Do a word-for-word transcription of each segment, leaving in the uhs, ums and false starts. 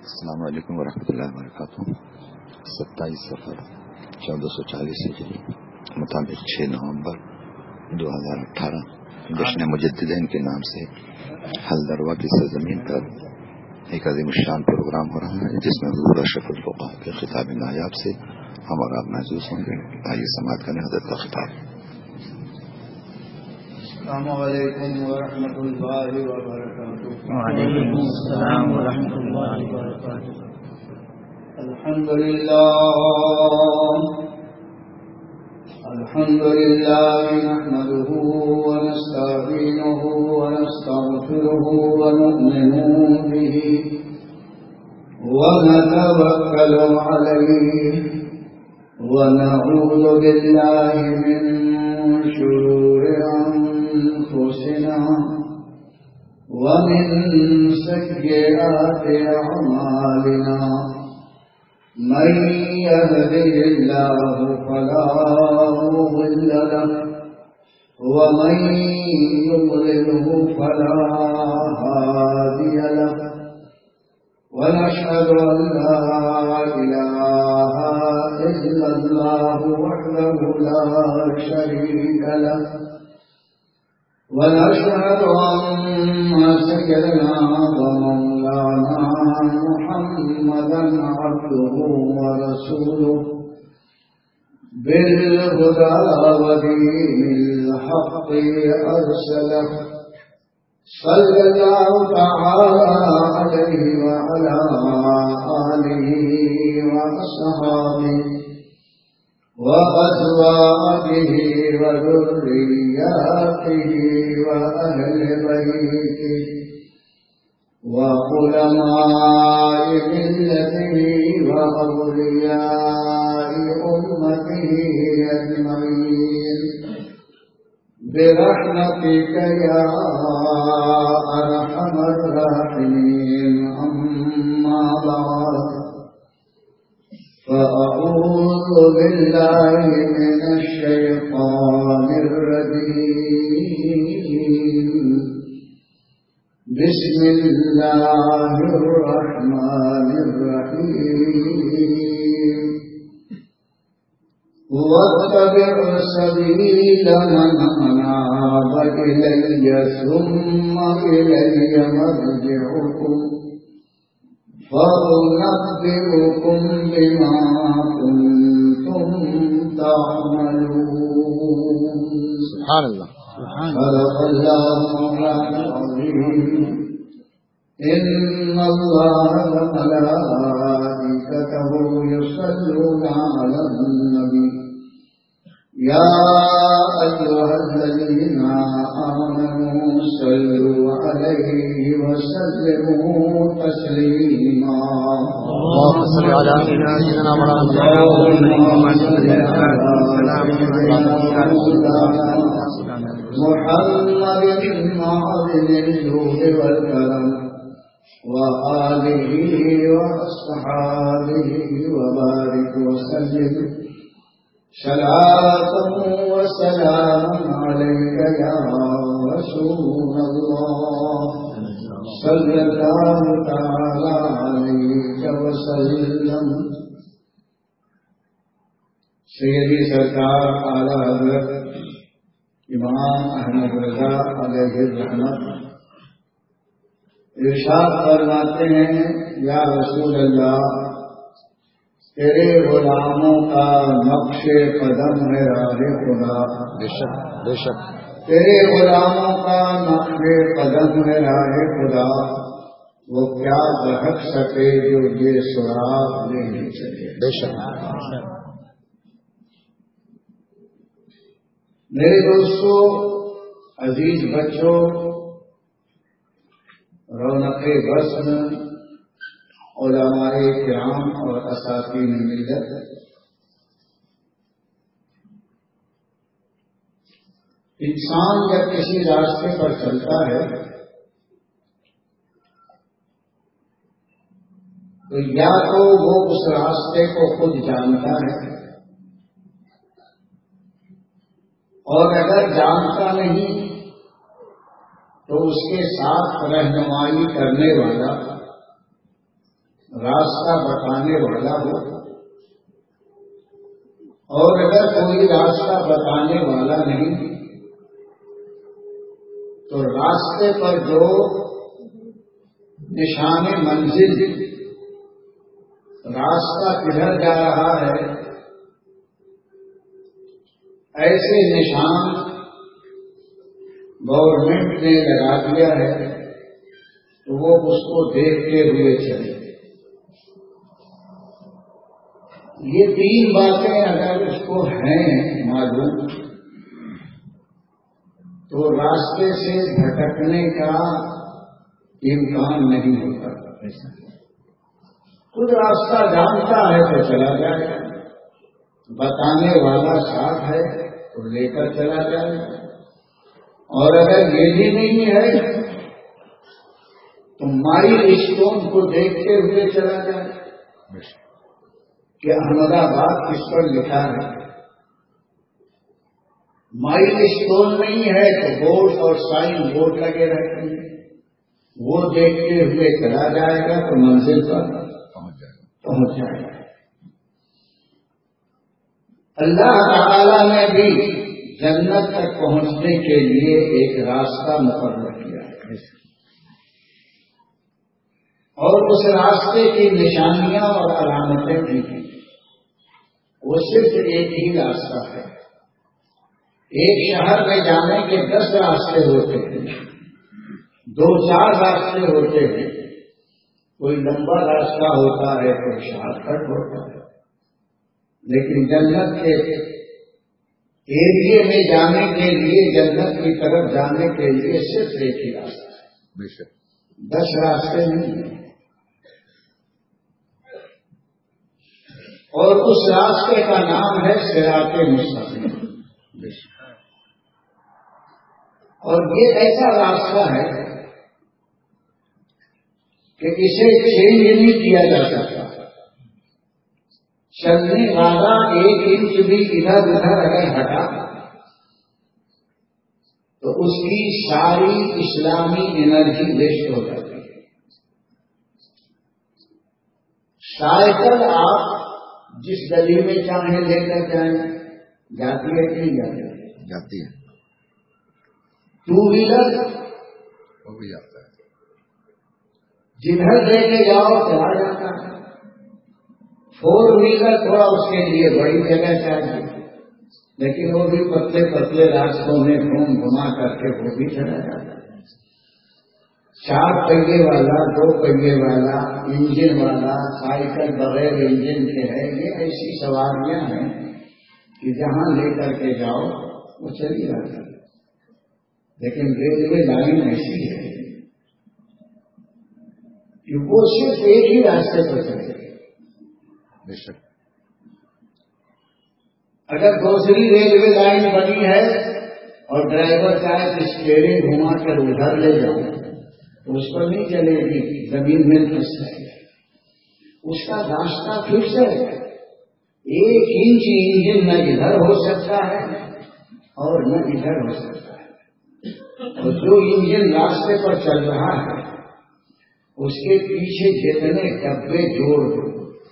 السلام علیکم ورحمۃ اللہ وبرکاتہ. ستائیس سفر چودہ سو چالیس ہجری مطابق چھ نومبر دو ہزار اٹھارہ جشن مجددین کے نام سے حلدروا کی سرزمین پر ایک عظیم الشان پروگرام ہو رہا ہے، جس میں حضور اشرف الفقہاء کے خطاب نایاب سے ہم اور آپ محظوظ ہوں گے. آئیے سماعت کریں حضرت کا خطاب. السلام علیکم ورحمۃ اللہ وبرکاتہ. وعلیکم السلام ورحمۃ اللہ وبرکاتہ. الحمد للہ الحمد للہ نحمده ونستعینه ونستغفره ونؤمن به ونتوکل علیہ ونعوذ باللہ من شرور أنفسنا ومن سيئات أعمالنا، من يهده الله فلا مضل له ومن يضلله فلا هادي له، ونشهد أن لا إله إلا الله وحده لا شريك له، ونشهد أن سيدنا ومولانا محمدا عبده ورسوله بالهدى ودين الحق أرسله، صلى الله تعالى عليه وعلى آله وأصحابه وأزواجه وذرياته وأهل بيته وعلماء ملته وأولياء أمته أجمعين برحمتك يا أرحم الراحمين. أما بعد، فأعوذ بالله من الشيطان الرجيم. بسم الله الرحمن الرحيم. واتبع سبيل من أناب إلي ثم إلي مرجعكم فأنبئكم بما كنتم تعملون. سبحان اللہ. صدق الله العظيم. إن الله وملائكته يصلون على النبي يا أيها الذين آمنوا صلوا عليه وسلموا تسليما. اللهم صل على سيدنا محمد معظم الجود والكرم وآله وأصحابه وبارك وسلم صلاة وسلام عليك يا رسول الله صلى الله تعالى عليك وسلم. سیدی سرکار اعلی حضرت امام احمد رضا علیہ الرحمت ارشاد فرماتے ہیں، یا رسول اللہ، تیرے غلاموں کا نقش قدم ہے راہ خدا. بے شک بے شک تیرے غلاموں کا نقش قدم ہے راہ خدا، وہ کیا بہک سکے جو یہ سراغ لے نہیں سکے. بے شک. میرے دوستو، عزیز بچوں، رونق بزم، علماء کرام اور اساتین ملت، انسان جب کسی راستے پر چلتا ہے تو یا تو وہ اس راستے کو خود جانتا ہے، اور اگر جانتا نہیں تو اس کے ساتھ رہنمائی کرنے والا راستہ بتانے والا ہو، اور اگر کوئی راستہ بتانے والا نہیں تو راستے پر جو نشان منزل، راستہ کدھر جا رہا ہے، ایسے نشان گورنمنٹ نے لگا دیا ہے تو وہ اس کو دیکھتے ہوئے چلے۔ یہ تین باتیں اگر اس کو ہیں معلوم تو راستے سے بھٹکنے کا امکان نہیں ہوتا۔ خود راستہ جانتا ہے تو چلا جائے گا، بتانے والا ساتھ ہے تو لے کر چلا جائے گا، اور اگر یہ بھی نہیں ہے تو مائی اسٹون کو دیکھتے ہوئے چلا جائے کہ احمد آباد کس پر لکھا ہے۔ مائی اسٹون نہیں ہے تو بورڈ اور سائن بورڈ لگے رہتے ہیں، وہ دیکھتے ہوئے چلا جائے گا تو منزل پر پہنچ جائے گا۔ اللہ تعالی نے بھی جنت تک پہنچنے کے لیے ایک راستہ مقرر کیا ہے، اور اس راستے کی نشانیاں اور علامتیں بھی ہیں۔ وہ صرف ایک ہی راستہ ہے۔ ایک شہر میں جانے کے دس راستے ہوتے ہیں، دو چار راستے ہوتے ہیں، کوئی لمبا راستہ ہوتا ہے کوئی شارٹ کٹ ہوتا ہے، لیکن جنت کے ایریے میں جانے کے لیے، جنت کی طرف جانے کے لیے صرف ایک ہی راستہ ہے، دس راستے نہیں ہیں۔ اور اس راستے کا نام ہے صراط مستقیم، اور یہ ایسا راستہ ہے کہ اسے چینج نہیں کیا جا سکتا۔ چلنے والا ایک انچ بھی ادھر ادھر اگر ہٹا تو اس کی ساری اسلامی انرجی ویسٹ ہو جاتی ہے۔ سائیکل آپ جس گلی میں چاہیں لے کر جائیں، جاتی ہے کہ نہیں جاتی ہے؟ جاتی ہے۔ ٹو ویلر وہ بھی جاتا ہے، جدھر لے کے جاؤ چلا جاتا ہے۔ فور ویلر تھوڑا اس کے لیے بڑی جگہ چاہیے، لیکن وہ بھی پتلے پتلے راستوں میں گھوم گھما کر کے وہ بھی چلا جاتا ہے۔ چار پہیے والا، دو پہیے والا، انجن والا، سائیکل بغیر انجن کے ہے، یہ ایسی سواریاں ہیں کہ جہاں لے کر کے جاؤ وہ چلی جاتی ہے۔ لیکن ریلوے لائن ایسی ہے کہ وہ صرف ایک ہی راستے پر چلے گی۔ بے شک اگر دوسری ریلوے لائن بنی ہے اور ڈرائیور چاہے کہ اسٹیئرنگ گھما کر ادھر لے جاؤں تو اس پر نہیں چلے گی، زمین میں پھنس جائے گی۔ اس کا راستہ فکس ہے، ایک انچ انجن نہ ادھر ہو سکتا ہے اور نہ ادھر ہو سکتا ہے۔ اور جو انجن راستے پر چل رہا ہے اس کے پیچھے جتنے ڈبے جوڑ دو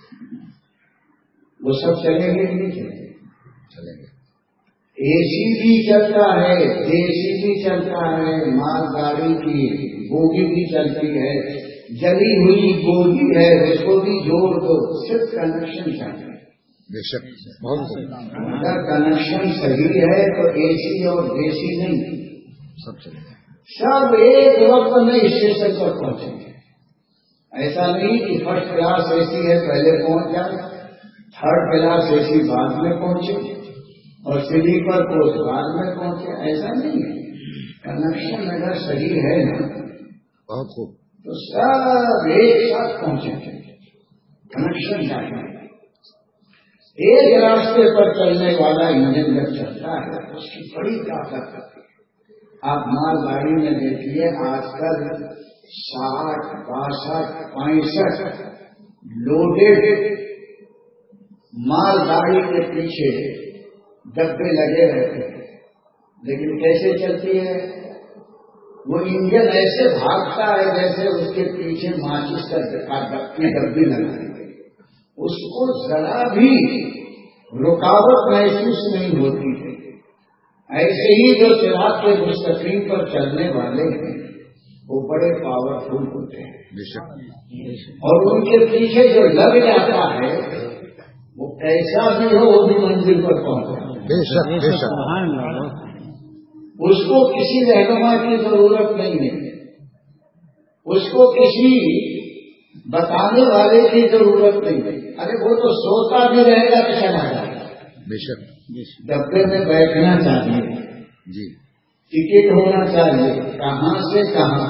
وہ سب چلیں گے کہ نہیں چلیں گے؟ چلیں گے۔ اے سی بھی چلتا ہے، دیسی بھی چلتا ہے، مال گاڑی کی بوگی بھی چلتی ہے، جلی ہوئی بوگی ہے اس کو بھی جوڑ دو، صرف کنیکشن چاہیے۔ بے شک بہت اگر کنیکشن صحیح ہے تو اے سی اور دیسی نہیں، سب چلیں گے، سب ایک وقت میں اسٹیشن پر پہنچیں گے۔ ایسا نہیں کہ فرسٹ کلاس اے سی ہے پہلے پہنچ جائے، تھرڈ کلاس اے سی بعد میں پہنچے اور سلیپر کوچ بعد میں پہنچے، ایسا نہیں ہے۔ کنیکشن اگر صحیح ہے نا بہت خوب، تو سب ایک ساتھ پہنچیں گے۔ کنیکشن چاہیے۔ ایک راستے پر چلنے والا انجن جب چلتا ہے اس کی بڑی طاقت ہوتی ہے۔ آپ مال گاڑی میں دیکھیے آج کل ساٹھ باسٹھ پینسٹھ لوڈیڈ مال گاڑی کے پیچھے ڈبے لگے رہتے ہیں، لیکن کیسے چلتی ہے؟ وہ انجن ایسے بھاگتا ہے جیسے اس کے پیچھے ماچس کا ڈبی لگائی گئی، اس کو ذرا بھی رکاوٹ محسوس نہیں ہوتی ہے۔ ایسے ہی جو صراط کے مستقیم پر چلنے والے ہیں وہ بڑے پاورفل ہوتے ہیں، اور ان کے پیچھے جو لگ جاتا ہے وہ کیسا بھی ہو وہ بھی منزل پر پہنچا، اس کو کسی رہنما کی ضرورت نہیں ہے، اس کو کسی بتانے والے کی ضرورت نہیں ہے۔ ارے وہ تو سوتا بھی رہے گا تو چلا جائے گا، بے شک ڈبے میں بیٹھنا چاہیے جی، ٹکٹ ہونا چاہیے کہاں سے کہاں،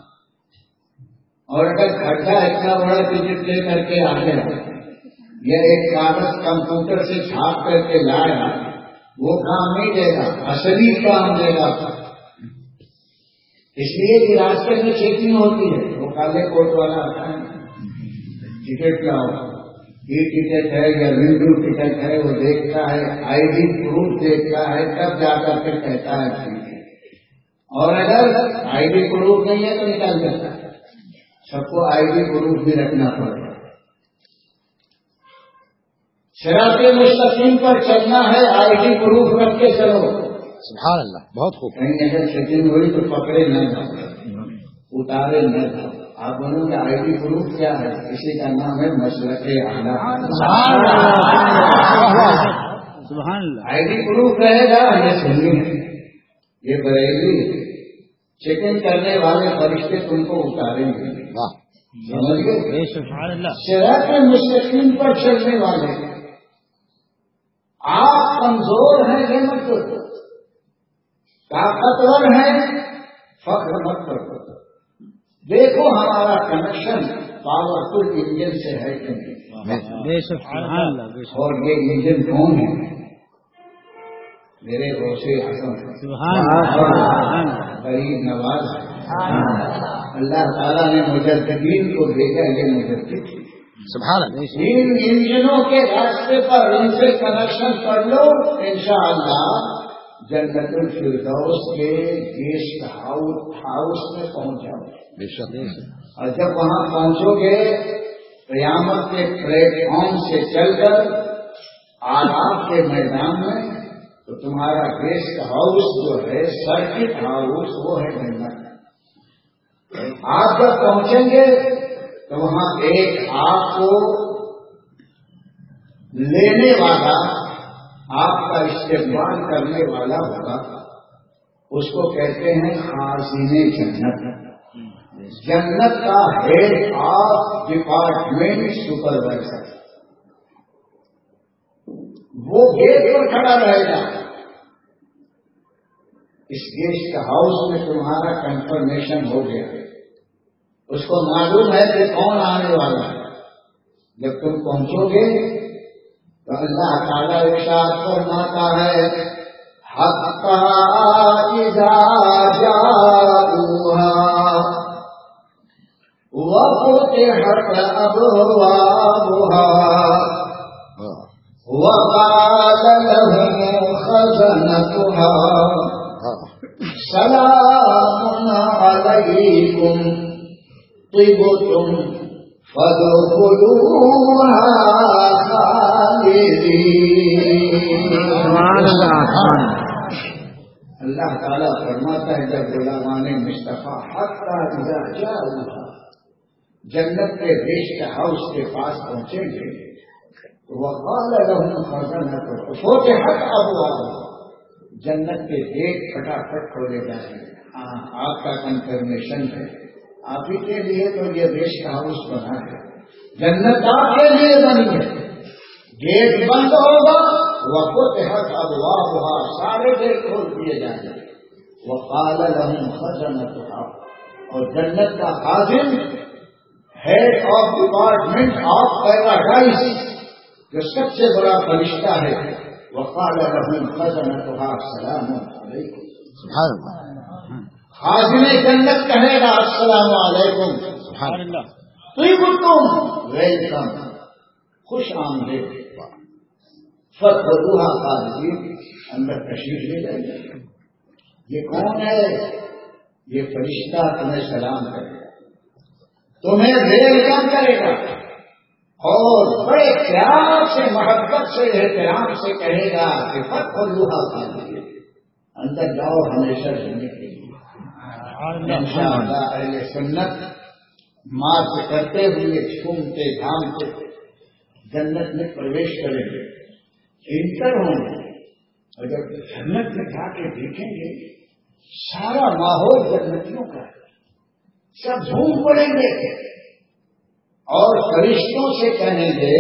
اور اگر کھڑا اتنا بڑا ٹکٹ لے کر کے آ گیا یا ایک کاغذ کمپیوٹر سے چھاپ کر کے لایا وہ کام نہیں دے گا، اصلی کام دے گا۔ اس لیے کہ راستے میں چیکنگ ہوتی ہے، وہ کالے کوٹ والا آتا ہے، ٹکٹ لاؤ، یہ ٹکٹ ہے یا ونڈو ٹکٹ ہے، وہ دیکھتا ہے، آئی ڈی پروف دیکھتا ہے، تب جا کر کے کہتا ہے ٹھیک ہے، اور اگر آئی ڈی پروف نہیں ہے تو نکال جاتا ہے۔ سب کو آئی ڈی پروف بھی رکھنا پڑے گا۔ صراط مستقیم پر چلنا ہے، آئی ڈی پروف رکھ کے چلو۔ سبحان اللہ، بہت خوب۔ کہیں اگر چیکنگ ہوئی تو پکڑے نہ جاؤ، اتارے نہ جاؤ۔ آپ بولو کہ آئی ڈی پروف کیا ہے؟ کسی کا نام ہے مسلک اعلیٰ۔ آئی ڈی پروف رہے گا یہ سنی ہے، یہ بریلی چیکنگ کرنے والے فرشتے تم کو اتاریں گے، سمجھ گئے؟ صراط مستقیم پر چلنے والے آپ کمزور ہیں یہ مت کرو، طاقتور ہیں فخر مت کرو۔ دیکھو ہمارا کنیکشن پاورفل انجن سے ہے کہ نہیں، اور یہ انجن کون ہے؟ میرے غوثے اعظم غریب نواز اللہ تعالیٰ نے مجددین کو بھیجا، یہ مجدد سبحان اللہ۔ ان انجنوں کے راستے پر ان سے کنیکشن کر لو، انشاءاللہ جنت الفردوس کے گیسٹ ہاؤس میں پہنچ جاؤ گے، اور جب وہاں پہنچو گے قیامت کے پلیٹ فارم سے چل کر آرام کے میدان میں تو تمہارا گیسٹ ہاؤس جو ہے سرکٹ ہاؤس وہ ہے جنت۔ آپ جب پہنچیں گے تو وہاں ایک آپ کو لینے والا، آپ کا استقبال کرنے والا ہوگا، اس کو کہتے ہیں خازن جنت۔ جنت کا ہیڈ آف ڈپارٹمنٹ سپروائزر، وہ گیٹ پر کھڑا رہے گا۔ اس گیسٹ ہاؤس میں تمہارا کنفرمیشن ہو گیا، اس کو معلوم ہے کہ کون آنے والا ہے۔ جب تم پہنچو گے تو اللہ تعالیٰ ارشاد فرماتا ہے حتی اذا جاؤہا وفتحت ابوابها وقال لهم خزنتها سلام علیکم طبتم فادخلوها خالدین۔ اللہ تعالیٰ فرماتا ہے جب غلامان مصطفیٰ حتی اذا جاؤہا جنت کے گیسٹ ہاؤس کے پاس پہنچیں گے تو وقال لهم خزنتها فتحت ابوابها، جنت کے گیٹ پھٹافٹ کھولے جائیں گے۔ ہاں آپ کا کنفرمیشن ہے، آپ ہی کے لیے تو یہ گیسٹ ہاؤس بنا ہے، جنت آپ کے لیے بنی ہے۔ گیٹ بند ہوگا، وفتحت ابوابها، سارے گیٹ کھول دیے جائیں گے۔ وقال لهم خزنتها، اور جنت کا خازن head of department of paradise جو سب سے بڑا فرشتہ ہے، وقال لهم خزنتها سلام علیکم، سبحان اللہ۔ خازن جنت کہے گا السلام علیکم، سبحان اللہ۔ طیبتم، ویلکم، خوش آمدید، فادخلوها خالدین، اندر تشریف لے جائیں گے۔ یہ کون ہے؟ یہ فرشتہ تمہیں سلام کرے گا، تمہیں ویلکم کرے گا اور بڑے پیار سے، محبت سے، احترام سے کہے گا کہ فادخلوها خالدین، اندر جاؤ ہمیشہ رہنے کے لیے۔ انشاءاللہ اہل سنت مارچ کرتے ہوئے، چھومتے جھامتے جنت میں پرویش کریں گے، انٹر ہوں گے، اور جب جنت میں جا کے دیکھیں گے سارا ماحول جنتیوں کا ہے، سب جھوم پڑیں گے اور فرشتوں سے کہیں گے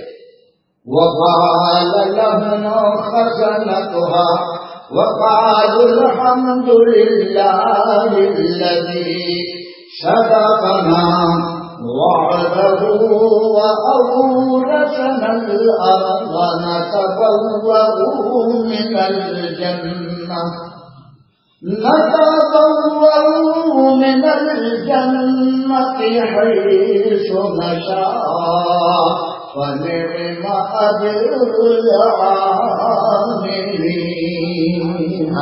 وَقَالَ لَهُمْ خَزَنَتُهَا وَقَالُوا الْحَمْدُ لِلَّهِ الَّذِي صَدَقَنَا وَعْدَهُ وَأَوْرَثَنَا الْأَرْضَ نَتَبَوَّأُ مِنَ الْجَنَّةِ نَتَبَوَّأُ مِنَ الْجَنَّةِ حَيْثُ نَشَاءُ فَنِعْمَ أَجْرُ الْعَامِلِينَ۔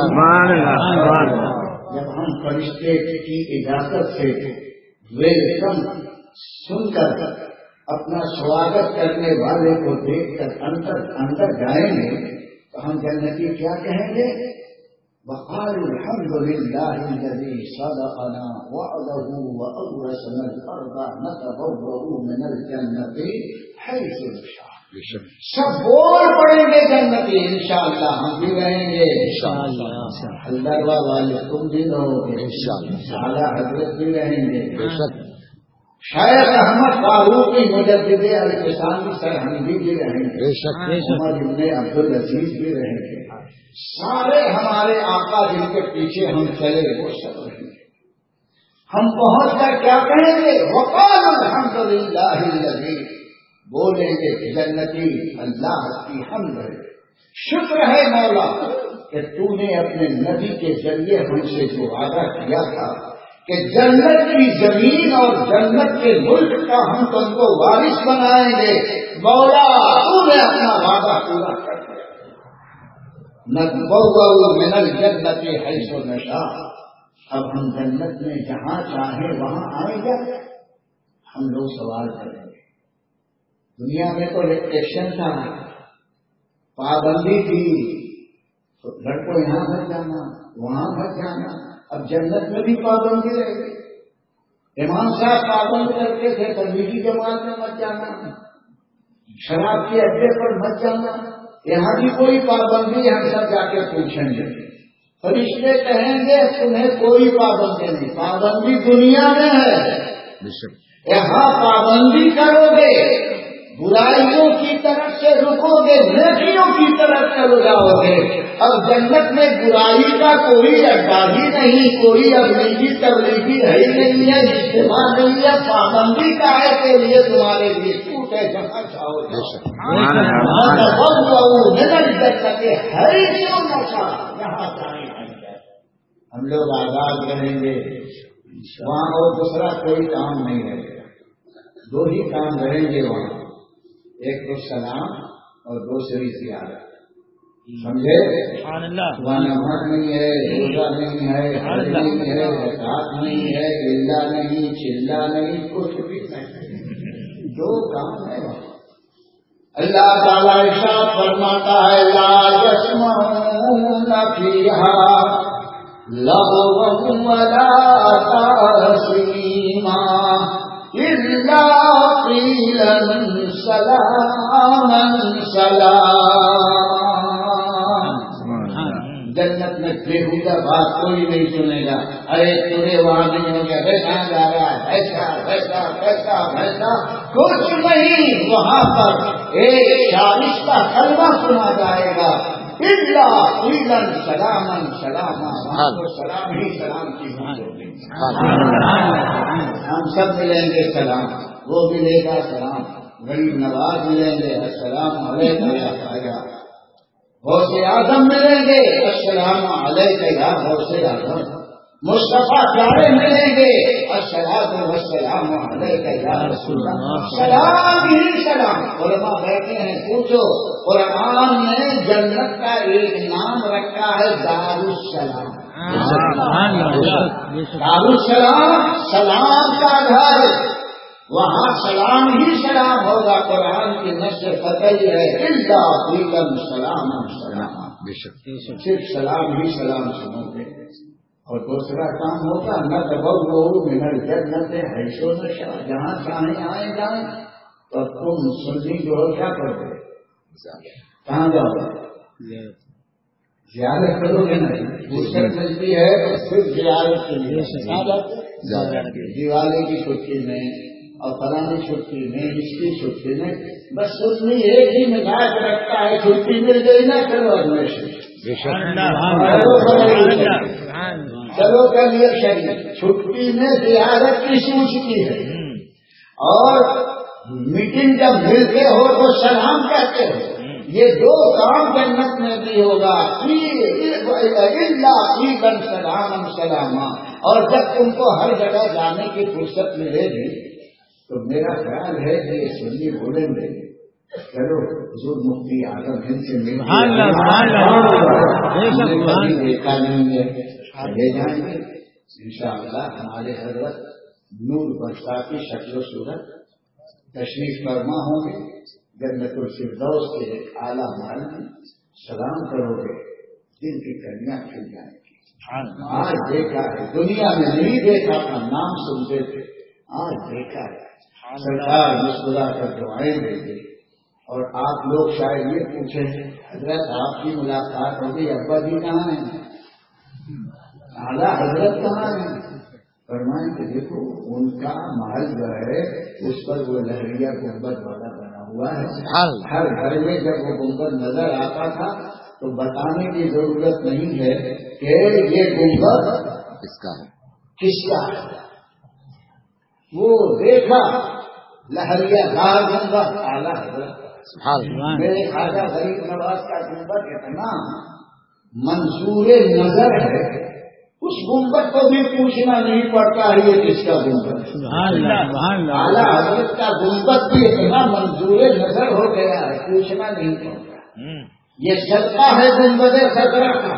جب ہم فرشتے کی اجازت سے ویلکم سن کر اپنا سواگت کرنے والے کو دیکھ کر اندر اندر جائیں گے تو ہم جنتی کیا کہیں گے؟ وقالوا الحمد لله الذي صدقنا وعده وأورثنا الأرض نتبوأ من الجنة حيث نشاء۔ سب بول پڑیں گے جنتی، انشاءاللہ ہم بھی رہیں گے، اللہ والے تم بھی رہو گے، اعلیٰ حضرت بھی رہیں گے، شاید احمد فاروقی مجدد الفسانی سرہندی بھی رہیں گے، عمر ابن عبدالعزیز بھی رہیں گے، سارے ہمارے آقا جن کے پیچھے ہم چلے وہ سب رہیں گے۔ ہم پہنچ کر کیا کہیں گے؟ وقال الحمد للہ الذی، بولیں گے جنتی اللہ کی حمد ہے، شکر ہے مولا کہ تو نے اپنے نبی کے ذریعے ہم سے جو وعدہ کیا تھا کہ جنت کی زمین اور جنت کے ملک کا ہم تم کو وارث بنائیں گے، مولا تو نے اپنا وعدہ پورا کر دیا۔ نتبوأ من الجنت حیث نشاء، اب ہم جنت میں جہاں چاہیں وہاں آئیں گے۔ ہم لوگ سوال کریں گے، دنیا میں تو ریسٹرکشن تھا، پابندی تھی، لڑکوں یہاں مت جانا وہاں مت جانا، اب جنت میں بھی پابندی رہے گی۔ امام صاحب پابند کرتے تھے تبلیغی جماعت میں مت جانا، شراب کے اڈے پر مت جانا، یہاں بھی کوئی پابندی، ہم سب جا کے پوچھیں گے۔ فرشتے کہیں گے تمہیں کوئی پابندی نہیں، پابندی دنیا میں ہے، یہاں پابندی کرو گے برائیوں کی طرف سے رکو گے، نیکیوں کی طرف چلو جاؤ گے۔ اب جنت میں برائی کا کوئی اڈا ہی نہیں، کوئی ابلیغی تبلیغی ہے ہی نہیں ہے، اجتماع نہیں ہے، پابندی کا ہے کے لیے تمہارے لیے چھوٹ ہے، جہاں چاہو جہاں چاہیں ہم لوگ آزاد رہیں گے، وہاں اور دوسرا کوئی کام نہیں رہے گا، دو ہی کام رہیں گے وہاں، ایک تو سلام اور دوسری زیارت، سمجھے؟ وہاں نماز نہیں ہے، روزہ نہیں ہے، حج نہیں ہے، زکات نہیں ہے، چلہ نہیں چلہ نہیں، کچھ بھی نہیں، دو کام ہے وہاں۔ اللہ تعالیٰ ارشاد فرماتا ہے لا يسمعون فيها لغوا ولا تأثیما إلا قیلا سلاما سلاما۔ جنت میں بےہودہ بات کوئی نہیں سنے گا، ارے تمہیں وہاں نہیں ہو گیا، ویسا جا رہا ہے، ایسا ویسا ویسا ویسا، کچھ نہیں، وہاں پر ایک شائستہ کلمہ سنا جائے گا، الا قیلا سلاما سلاما، وہاں تو سلام ہی سلام کی بات ہوگی۔ ہم سب ملیں گے سلام، وہ ملے گا سلام، غریب نواز ملیں گے السلام علیکم یا خواجہ، غوث اعظم ملیں گے السلام علیکم یا غوث اعظم، مصطفیٰ پیارے ملیں گے السلام والسلام علیکم یا رسول اللہ، سلام ہی سلام۔ علماء بیٹھے ہیں، پوچھو قرآن نے جنت کا ایک نام رکھا ہے دار السلام، دارالسلام سلام کا گھر، وہاں سلام ہی سلام ہوگا. قرآن کی نصر قطعی ہے، الا قیلا سلاما سلاما، صرف سلام ہی سلام سنوگے. اور دوسرا کام ہوگا نہ تبوؤ من الجنت حیث نشاء، جہاں چاہیں آئے جائیں. تو تم سنی جو ہو کیا کرو گے؟ کہاں جاؤ گے؟ زیارت کرو گے. نہیں فرصت ملتی ہے تو صرف زیارت کے لیے، دیوالی کی چھٹی میں اور فلانی چھٹی میں، اس کی چھٹی میں، بس سنی ایک ہی مزاج رکھتا ہے، چھٹی مل گئی نہ کرو ایڈمیشن. چلو کر لیے شریف چھٹی میں زیارت کی سوچتی ہے، اور میٹنگ جب ملتے ہو تو سلام کہتے ہو. یہ دو کام جنت میں بھی ہوگا، سلام سلاما. اور جب تم کو ہر جگہ جانے کی فرصت ملے گی تو میرا خیال ہے کہ یہ سنی بولیں گے چلو حضور مفتی اعظم ہند سے دیکھا نہیں ہے، لے جائیں گے انشاءاللہ. ہمارے حضرت نور بخشا کی شکل و صورت تشریف فرما ہوں گے. جنت الفردوس کے اعلیٰ محل میں سلام کرو گے، دل کی کلیاں کھل جائیں گی. آج دیکھا ہے، دنیا میں نہیں دیکھا تھا، نام سنتے تھے، آج دیکھا ہے. سرکار مسکرا کر دعائیں دے گے. اور آپ لوگ شاید یہ پوچھیں حضرت آپ کی ملاقات ہوگی، ابا جی کہاں ہیں، اعلیٰ حضرت کہاں ہیں؟ فرمائیں کہ دیکھو ان کا محل جو ہے اس پر وہ لہریہ گنبد والا بنا ہوا ہے. ہر گھر میں جب وہ گنبد نظر آتا تھا تو بتانے کی ضرورت نہیں ہے کہ یہ گنبد کس کا ہے، کس کا ہے. وہ دیکھا لہریہ دار گنبد اعلیٰ حضرت. میرے خواجہ غریب نواز کا گنبد اتنا منظور نظر ہے، اس گنبد کو بھی پوچھنا نہیں پڑتا ہے یہ کس کا گنبد. اعلیٰ حضرت کا گنبد بھی اتنا منظور نظر ہو گیا ہے، پوچھنا نہیں پڑتا. یہ صدقہ ہے گنبد خضرا کا.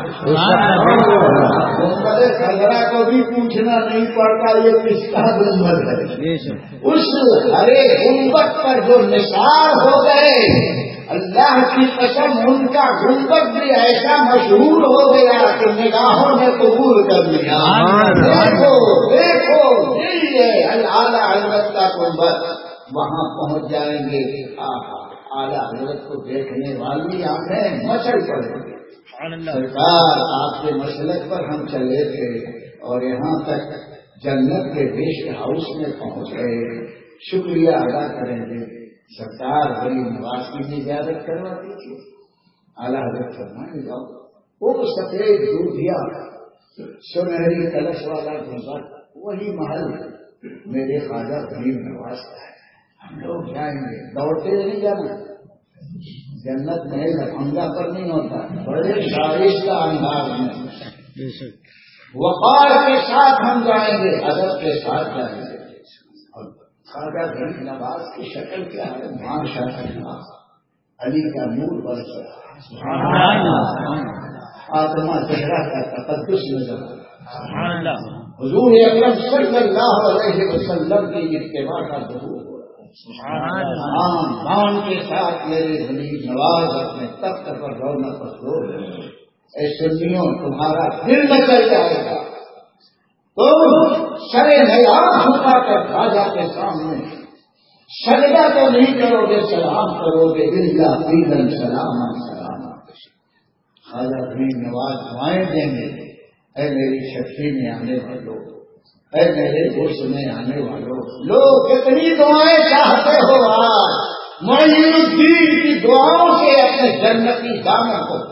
گنبد خضرا کو بھی پوچھنا نہیں پڑتا یہ کس کا گنبد ہے. اس ہرے گنبد پر جو نثار ہو گئے، اللہ کی قسم ان کا گنبد بھی ایسا مشہور ہو گیا کہ نگاہوں نے قبول کر لیا. دیکھو دیکھو یہی ہے اعلیٰ حضرت کا گنبد. وہاں پہنچ جائیں گے، اعلیٰ حضرت کو دیکھنے والی آنکھیں مچل پڑیں گی. سرکار آپ کے مسلک پر ہم چلے تھے اور یہاں تک جنت کے گیسٹ ہاؤس میں پہنچ گئے. شکریہ ادا کریں گے. سرکار غریب نواز کی بھی زیارت کروا دیجیے. اعلیٰ حضرت فرمائیں جاؤ وہ سفید دودھیا سنہری کلش والا گنبد وہی محل میرے خواجہ غریب نواز کا ہے. ہم لوگ جائیں گے، دوڑتے نہیں جانا. جنت میں لفنگا پر نہیں ہوتا، بڑے شائستہ انداز میں وقار کے ساتھ ہم جائیں گے، ادب کے ساتھ جائیں گے. اور خواجہ غریب نواز کی شکل کیا ہے، ماشاء اللہ علی کا نور برس رہا، آتما چہرہ کا تقدس نظر آ رہا. حضور اکرم صلی اللہ علیہ وسلم کی اتباع کا ظہور ہو رہا ہے. مان کے ساتھ میرے غریب نواز اپنے تخت پر رونق افروز ہے. اے سنیوں تمہارا دل نکل جائے گا. تم سرے نیام چھپا کر خواجہ کے سامنے سجدہ تو نہیں کرو گے، سلام کرو گے. بلا بیدن سلام سلام. خواجہ غریب نواز دعائیں دیں گے، اے میری شکتی میں آنے والوں، اے میرے گوشت میں آنے والوں، لوگ کتنی دعائیں چاہتے ہو. آج معین الدین کی دعاؤں سے اپنے جنتی دامن کو.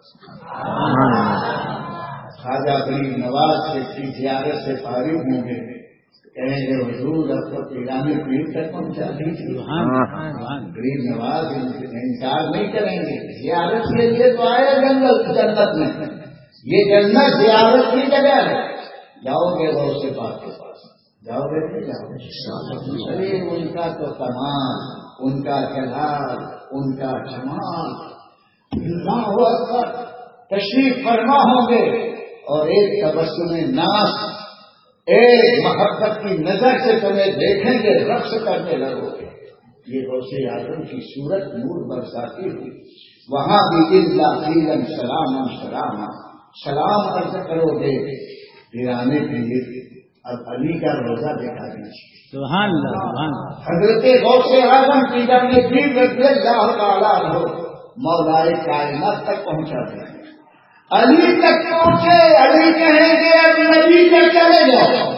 خواجہ غریب نواز کی زیارت سے فارغ ہوں گے، کہیں گے حضور اب تو پیرانی پیر تک پہنچا دیجیے. غریب نواز انکار نہیں کریں گے. زیارت کے لیے تو آئے جنگل جنت میں، یہ جنت زیارت کی جگہ ہے. جاؤ گے وہ سے پاک کے پاس، جاؤ گے نہیں جاؤ گے. شریر ان کا تو کمال، ان کا جلال، ان کا جمال اللہ اکبر. تشریف فرما ہوں گے اور ایک تبسم ناز، ایک محبت کی نظر سے تمہیں دیکھیں گے رقص کرنے لگو گے. یہ غوث اعظم کی صورت نور برساتی ہوئی. وہاں بھی اللہ فیلن سلام سلام سلام عرض کرو گے گرانے کے لیے. اب علی کا روزہ دیکھا دیجیے. سبحان اللہ سبحان اللہ. حضرت غوث اعظم کی جب نے دل رضی اللہ تعالیٰ ہو مولائے کائنات تک پہنچا دیا. علی تک پہنچے. علی کہیں گے اب نبی تک چلے جاؤ.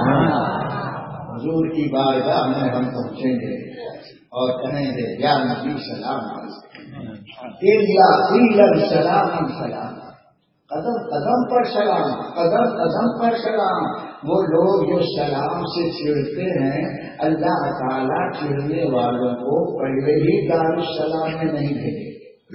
حضور کی بارگاہ میں ہم پہنچیں گے اور کہیں گے یا نبی سلام علیکم سلام سلام. قدم قدم پر سلام، قدم قدم پر سلام. وہ لوگ جو سلام سے چھڑتے ہیں اللہ تعالیٰ چھڑنے والوں کو پہلے ہی دار السلام میں نہیں بھیجے.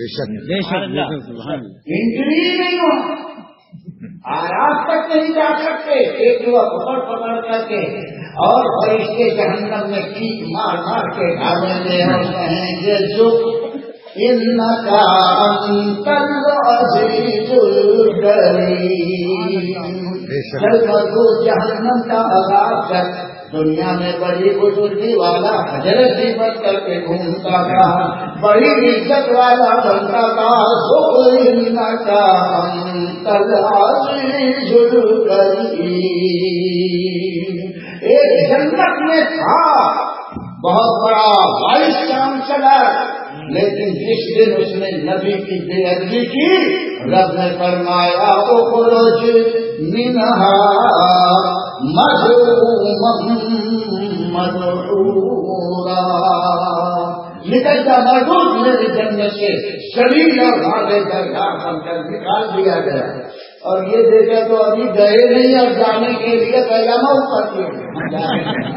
انٹری نہیں ہو آرام تک نہیں جا سکتے. ایک دو پکڑ پکڑ کر کے اور فرشتے جہنم میں کیچ مار مار کے ڈالیں گے اور کہیں گے جو انکا انت العزیز الکریم. جلد جہنم کا عذاب کر. دنیا میں بڑی بزرگی والا حضرت بھی بن کر کے گھومتا تھا، بڑی عزت والا بنتا تھا. انکا انت العزیز الکریم. ایک جنت میں تھا بہت بڑا وائس چانسلر، لیکن جس دن اس نے نبی کی بے ادبی کی رب نے فرمایا اخرج منہا مذموما مدحورا. نکل جا مردود میری جنت سے شلیل اور بھاگے درگاہ بن کر نکال دیا گیا. اور یہ دیکھا تو ابھی گئے نہیں اور جانے کے لیے پیغام اوپر کیا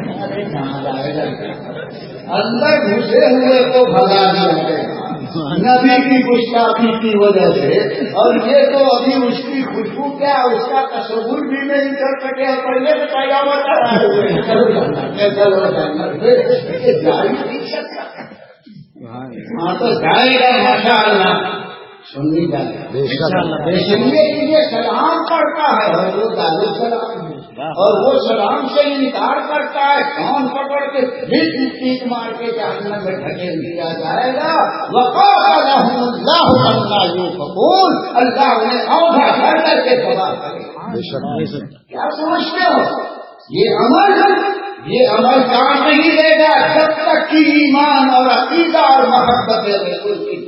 اندر گھسے ہوئے کو بھگا دیا گیا نبی کی گستاخی کی وجہ سے. اور یہ تو ابھی اس کی خوشبو کیا اس کا تصور بھی نہیں کر سکے. اور پہلے سے پیغام ہاں تو جائے گا ماشاء اللہ. سننی جائے یہ سلام پڑھتا ہے اور وہ دار السلام اور وہ سلام سے انکار کرتا ہے. کون پکڑ کے پھر پیٹ مار کے جہنم میں ڈھکیل دیا جائے گا. وقالهم الله عما يوفقون. اللہ انہیں اوجھا کر کر کے تباہ کرے. کیا سمجھتے ہو یہ عمل یہ عمل کام نہیں دے گا جب تک کہ ایمان اور عقیدہ اور محبت رسول کی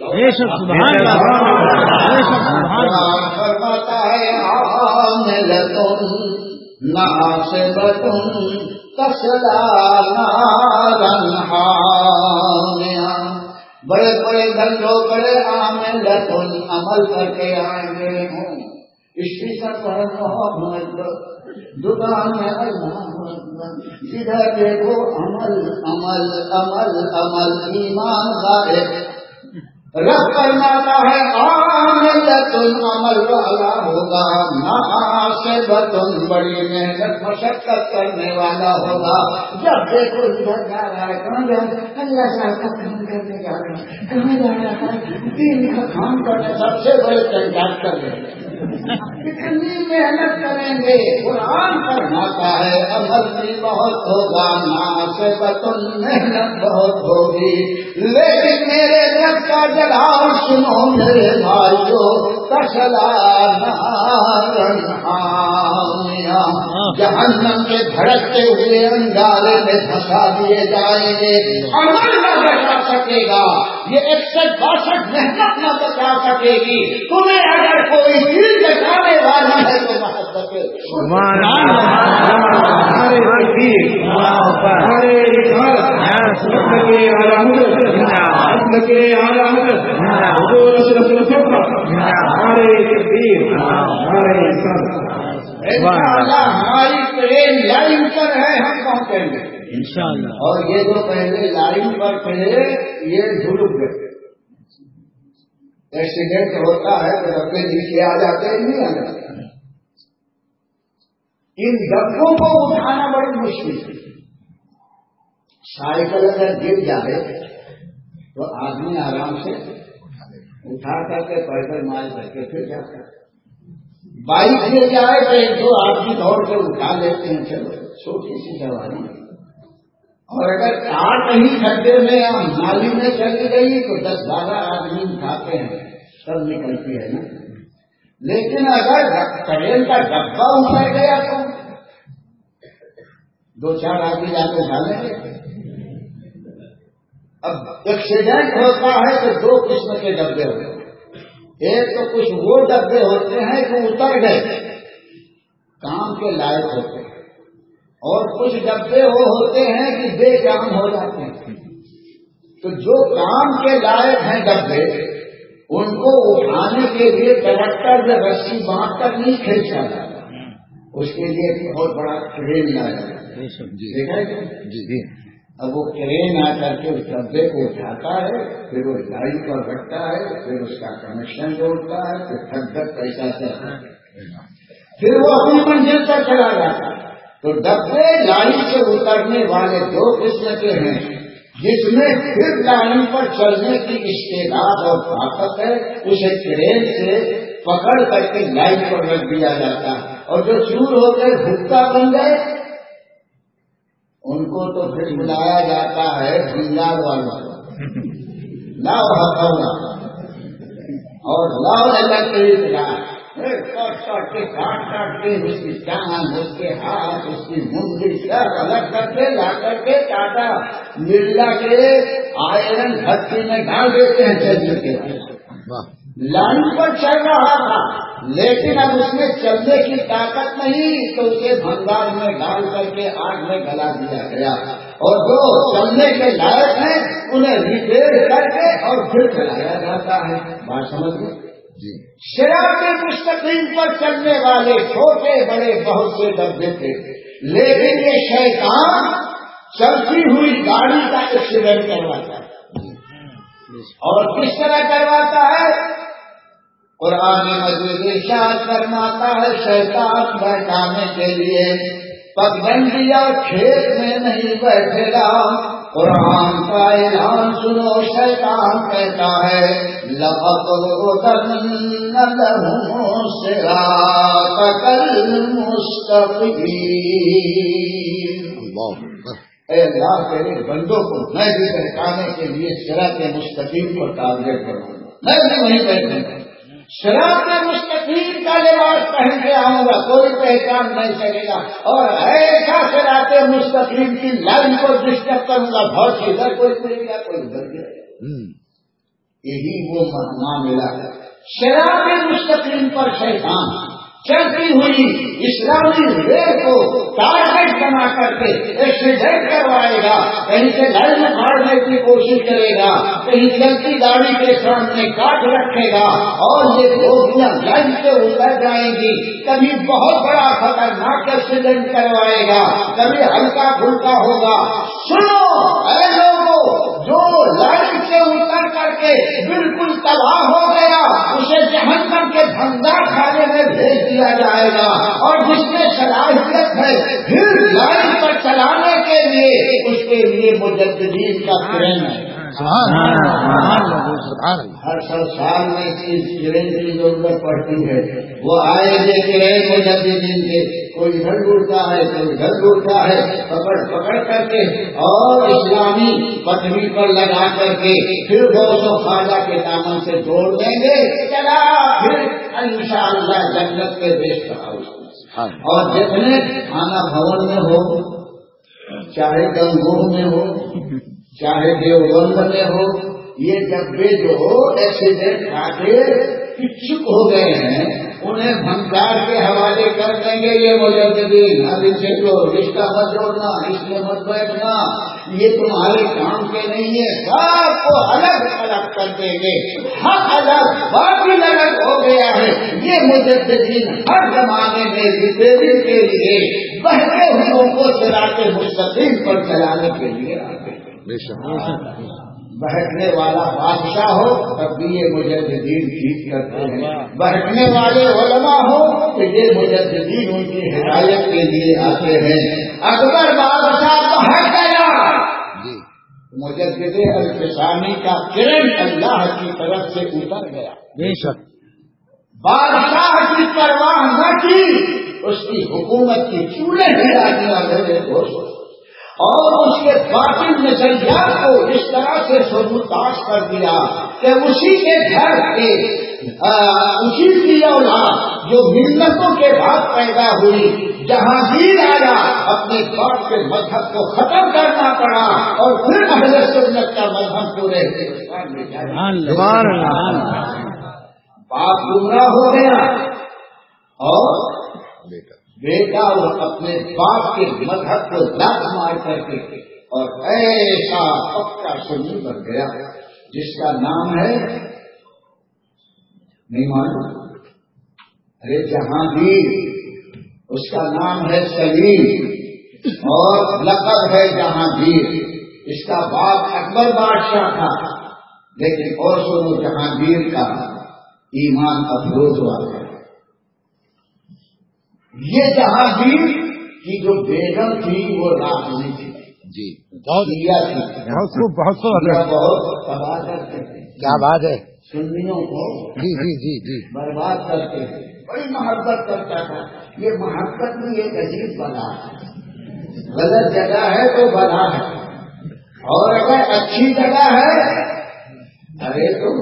فرماتا ہے عاملۃ ناصبۃ تصلی نارا حامیہ. بڑے بڑے دھندوں بڑے عاملۃ عمل کر کے آئیں گے ہوں. اسٹیشن پر محمد دکان میں اللہ جدھر دیکھو عمل عمل عمل عمل ایمان ظاہر. رب فرماتا ہے عاملۃ عمل والا ہوگا ناصبۃ بڑی محنت مشقت کرنے والا ہوگا. جب دیکھو ادھر جا رہا ہے کہاں جا رہا ہے اللہ کا کام کرنے جا رہا ہے کہاں جا رہا ہے دین کا کام کرنے سب سے بڑے تنظیم کر رہے ہیں. کتنی محنت کریں گے. قرآن فرماتا ہے عمل بھی بہت ہوگا ناصبۃ محنت بہت ہوگی. لیکن میرے رب کا جلال سنو میرے بھائیو تصلی نارا حامیہ. جہنم کے بھڑکتے ہوئے انگارے میں پھنسا دیے جائیں گے. عمل نہ بچا سکے گا. یہ ایک سو باسٹھ محنت نہ بچا سکے گی. تمہیں اگر کوئی چیز بچانے والی ہے تو محبت ہماری ٹرین لائن پر ہے ہم پہنچیں گے انشاءاللہ. اور یہ جو پہلے لائن پر تھے یہ جھلک گئے. ایکسیڈنٹ ہوتا ہے تو ڈبے نیچے آ جاتے ہیں نہیں آ جاتے. ان ڈبوں کو اٹھانا بڑی مشکل ہے. سائیکل اگر گر جائے تو آدمی آرام سے اٹھا کر کے پیدل مال کر کے پھر جاتا ہے. بائک لے جائے تو ایک دو آدمی دوڑ کے اٹھا لیتے ہیں، چلو چھوٹی سی سواری، اور اگر کار کہیں کھڈے میں یا نالی میں چلی گئی تو دس بارہ آدمی اٹھاتے ہیں، سب نکلتی ہے نا۔ لیکن اگر ٹرین کا ڈبہ اتر گیا تو دو چار آدمی جا کے اٹھا لیں گے۔ اب ایکسیڈنٹ ہوتا ہے تو دو قسم کے ڈبے ہوتے ہیں، ایک تو کچھ وہ ڈبے ہوتے ہیں جو اتر گئے کام کے لائق ہوتے ہیں، اور کچھ ڈبے وہ ہوتے ہیں کہ بے کام ہو جاتے ہیں۔ تو جو کام کے لائق ہیں ڈبے، ان کو اٹھانے کے لیے کنڈکٹر میں رسی باندھ کر نہیں کھینچا جاتا، اس کے لیے بہت بڑا کرین لایا دیکھا ہے۔ اب وہ کرین آ کر کے اس ڈبے کو اٹھاتا ہے، پھر وہ گاڑی پر رکھتا ہے، پھر اس کا کنیکشن جوڑتا ہے، پھر تھک تک پیسہ چلتا ہے، پھر وہ اپنی منزل پر چلا جاتا ہے۔ تو ڈبے لائن سے اترنے والے دو قسم کے ہیں، جس میں پھر لائن پر چلنے کی استعداد اور طاقت ہے، اسے کرین سے پکڑ کر کے لائن پر رکھ دیا جاتا ہے، اور جو چور ہو گئے بھٹا بن گئے ان کو تو پھر بلایا جاتا ہے بنگال والوں کو، لاؤ ہتھوڑا اور لاؤ الگ کاٹ کاٹ کے اس کی ٹانگ، اس کے ہاتھ، اس کی منگلی سب الگ کر کے لا کر کے ٹاٹا مرلا کے آئرن بھٹی میں ڈال دیتے ہیں چلنے کے بعد۔ لائن پر چل رہا تھا لیکن اب اس میں چلنے کی طاقت نہیں، تو اسے بھنگار میں ڈال کر کے آگ میں گلا دیا گیا، اور جو چلنے کے لائق ہیں انہیں ریپیئر کر کے اور پھر چلایا جاتا ہے۔ بات سمجھ گئے؟ صراط مستقیم پر چلنے والے چھوٹے بڑے بہت سے ڈبے تھے، لیکن یہ شیطان چلتی ہوئی گاڑی کا ایکسیڈنٹ کرواتا ہے، اور کس طرح کرواتا ہے؟ قرآن مجید ارشاد فرماتا ہے شیطان بہکانے کے لیے پگڈنڈی اور کھیت میں نہیں بیٹھے گا۔ قرآن کا اعلان سنو، شیطان کہتا ہے لَأَقْعُدَنَّ لَهُمْ صِرَاطَكَ الْمُسْتَقِيمَ۔ اے اللہ تیرے بندوں کو میں بھی بہکانے کے لیے صراط مستقیم کو ٹارگیٹ کروں گا، میں بھی وہیں بیٹھوں گا، صراط مستقیم کا لباس پہن کے آؤں گا، کوئی پہچان نہیں سکے گا، اور ایسا صراط مستقیم کی لائن کو ڈسٹرب کروں گا، بہت ادھر کوئی ملے گا کوئی ادھر گیا۔ یہی وہ معاملہ ہے، صراط مستقیم پر شیطان چلتی ہوئی اسلامی ریل کو ٹارگیٹ بنا کر کے ایکسیڈنٹ کروائے گا، کہیں سے لائن اکھاڑنے کی کوشش کرے گا، کہیں چلتی گاڑی کے سامنے کاٹ رکھے گا، اور یہ بوگیاں لائن سے اتر جائیں گی، کبھی بہت بڑا خطرناک ایکسیڈنٹ کروائے گا، کبھی ہلکا پھلکا ہوگا۔ سنو اے لوگوں، جو لائن سے اتر کر کے بالکل تباہ ہو گیا اسے جہنم کے بھنڈار خانے میں بھیج دیا جائے گا، اور جس میں صلاحیت ہے پھر لائن پر چلانے کے لیے اس کے لیے مجددین کا کرین ہے۔ ہر سو سال میں اس کرین کی ضرورت پڑتی ہے، وہ آئے گے کرین مجددین کے، کوئی ادھر ڈھونڈتا ہے کوئی ادھر ڈھونڈتا ہے، پکڑ پکڑ کر کے اور اسلامی پٹری پر لگا کر کے پھر غوث و خواجہ کے دامن سے جوڑ دیں گے، چلا پھر انشاءاللہ جنت کے دیش کا ہاؤس۔ اور جتنے تھانہ بھون میں ہو، چاہے گنگور میں ہو، چاہے دیوبند میں ہو، یہ ڈبے جو ایکسیڈنٹ کھا کے چپ ہو گئے ہیں انہیں بھنگار کے حوالے کر دیں گے۔ یہ مجددین اب ان سے جو رشتہ مت جوڑنا، اس میں مت بیٹھنا، یہ تمہارے کام کے نہیں ہے، سب کو الگ الگ کر دیں گے، حق الگ باطل الگ ہو گیا ہے۔ یہ مجددین ہر زمانے میں ریپیئرنگ کے لیے بہتے ہوئے کو صراط مستقیم پر چلانے کے لیے آتے ہیں۔ بہکنے والا بادشاہ ہو تب بھی یہ مجددین ٹھیک کرتے ہیں، بہکنے والے علماء ہو تو یہ مجددین ان کی ہدایت کے لیے آتے ہیں۔ اکبر بادشاہ بہک گیا، مجدد الفسانی کا کرن اللہ کی طرف سے اتر گیا۔ بادشاہ کی پرواہ نہ کی، اس کی حکومت کی چولہے ہلا دیا میرے دوست، اور اس کے باطل نظریات کو اس طرح سے سبوتاش کر دیا کہ اسی کے گھر کے اسی کی اولاد جو ملتوں کے بعد پیدا ہوئی، جہانگیر آیا، اپنے باپ کے مذہب کو ختم کرنا پڑا اور پھر اہل سنت کا مذہب پورے ہندوستان میں جاری۔ باپ گمراہ ہو گیا اور بیٹا وہ اپنے باپ کے مذہب کو لات مار کر کے اور ایسا پکا سنی بن گیا جس کا نام ہے، نہیں معلوم، ارے جہانگیر، اس کا نام ہے سلیم اور لقب ہے جہانگیر۔ اس کا باپ اکبر بادشاہ تھا، لیکن اور سنو جہانگیر کا ایمان افروز ہوا ہے۔ یہ جہانگیر کی جو بیگم تھی وہ راشنی تھی، جی بہت بہت بہت تباہ کرتے تھے، کیا بات ہے، سنیوں کو جی جی جی جی برباد کرتے تھے، بڑی محبت کرتا تھا۔ یہ محبت بھی ایک عجیب بلا ہے، غلط جگہ ہے تو بلا ہے، اور اگر اچھی جگہ ہے ارے تو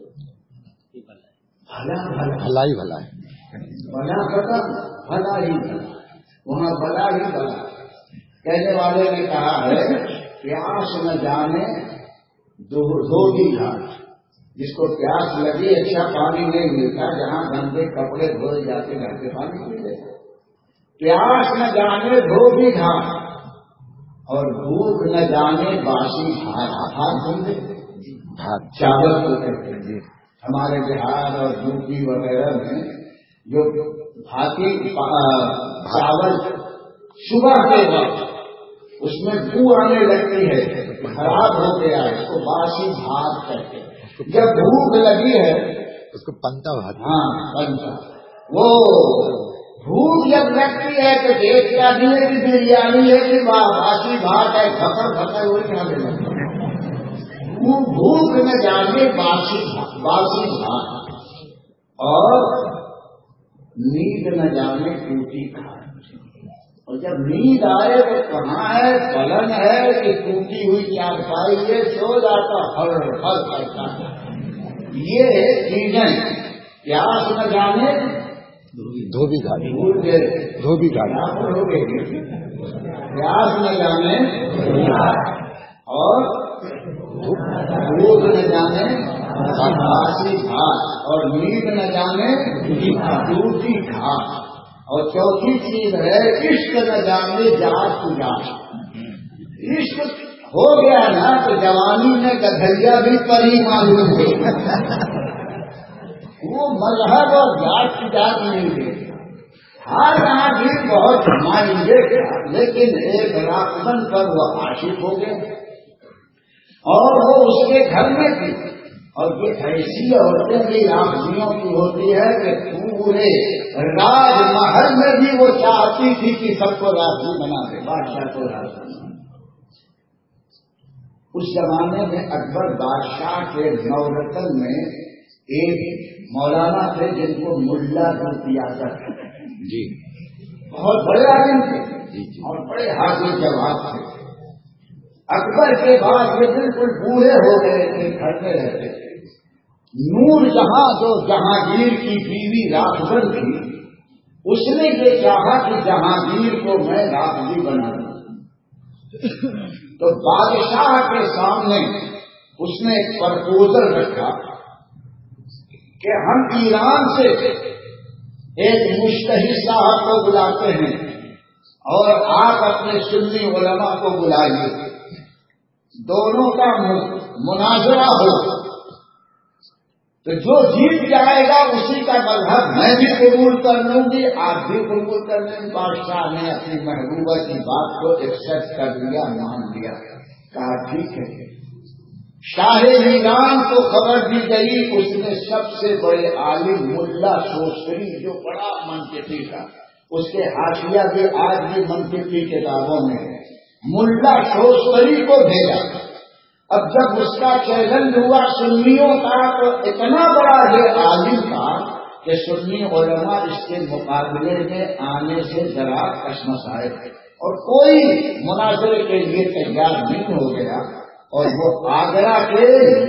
بھلا بھلا بھلا ہی بھلا ہے، بنا ختم بھلا ہی بھلا، وہاں بھلا ہی بھلا۔ کہنے والے نے کہا ہے پیاس نہ جانے دو بھی گھاٹ، جس کو پیاس لگی اچھا پانی نہیں ملتا، جہاں گندے کپڑے دھوئے جاتے گھر کے پانی پی لیتے، پیاس نہ جانے دو بھی گھاٹ اور بھوک نہ جانے باسی بھات، ہاتھ دھوندے چاول کو کہتے ہیں۔ ہمارے بہار اور یو پی وغیرہ میں جو بھاتی چاول صبح کے وقت اس میں بو آنے لگتی ہے، خراب ہو گیا، اس کو باسی بھات کہتے ہیں۔ جب بھوک لگی ہے اس کو پنتا بھات، ہاں پنتا، وہ بھوک جب لگتی ہے تو دیکھتا بھی ہے کہ بریانی ہے کہ باسی بھات ہے، پکڑ پکڑ وہ کھانے لگتا ہے۔ وہ بھوک نہ جانے باسی باسی بھات اور نیند نہ جانے ٹوٹی کھانے، اور جب نیند آئے تو کہاں ہے پلنگ ہے کہ ٹوٹی ہوئی چارپائی ہے، سو جاتا ہر ہر کرتا ہے۔ یہ چیزیں پیاس نہ جانے دھوبی گھاٹ، بھول گئے، دھوبی گھاٹ ہو گئے، پیاس نہ جانے اور بھوک نہ جانے باسی بھات اور نیند نہ جانے ٹوٹی گھاٹ، اور چوتھی چیز ہے عشق نہ جانے جات کی جات۔ عشق ہو گیا نا تو جوانی میں گدھریا بھی پری معلوم ہو، وہ مذہب اور جات کی جات نہیں ہے۔ ہر یہاں بھی بہت مائنڈے تھا، لیکن ایک راکمن پر وہ عاشق ہو گئے اور وہ اس کے گھر میں تھی، اور یہ ایسی عورتیں بھی راکمیوں کی ہوتی ہے کہ پورے راج محل میں بھی وہ چاہتی تھی کہ سب کو راضی بنا دے، بادشاہ کو راضی بنا دے۔ اس زمانے میں اکبر بادشاہ کے نورتن میں ایک مولانا تھے جن کو ملا پیاسر جی بہت بڑے عالم تھے جی جی اور بڑے حاضر جواب تھے۔ اکبر کے بعد یہ بالکل بوڑھے ہو گئے تھے، گھر میں رہتے تھے۔ نور جہاں جو جہانگیر کی بیوی راشن تھی، اس نے یہ چاہا کہ جہانگیر کو میں راضی بنا دوں، تو بادشاہ کے سامنے اس نے ایک پرپوزل رکھا کہ ہم ایران سے ایک مشتہی صاحب کو بلاتے ہیں اور آپ اپنے سنی علماء کو بلائیے، دونوں کا مناظرہ ہو، تو جو جیت جائے گا اسی کا مذہب میں بھی قبول کر لوں گی، آپ بھی قبول کر لیں۔ بادشاہ نے اپنی محبوبہ کی بات کو ایکسپٹ کر لیا، مان لیا، کہا ٹھیک ہے۔ شاہ ایران کو خبر دی گئی، اس نے سب سے بڑے عالم ملا شوستری جو بڑا منطقی تھا، اس کے حاشیہ بھی آج بھی منطقی کتابوں میں ہے، ملا شوستری کو بھیجا۔ اب جب اس کا چیلنج ہوا سنیوں کا تو اتنا بڑا یہ عالم تھا کہ سنی علماء اس کے مقابلے میں آنے سے ذرا کشمکش تھے اور کوئی مناظرے کے لیے تیار نہیں ہو گیا، اور وہ آگرہ کے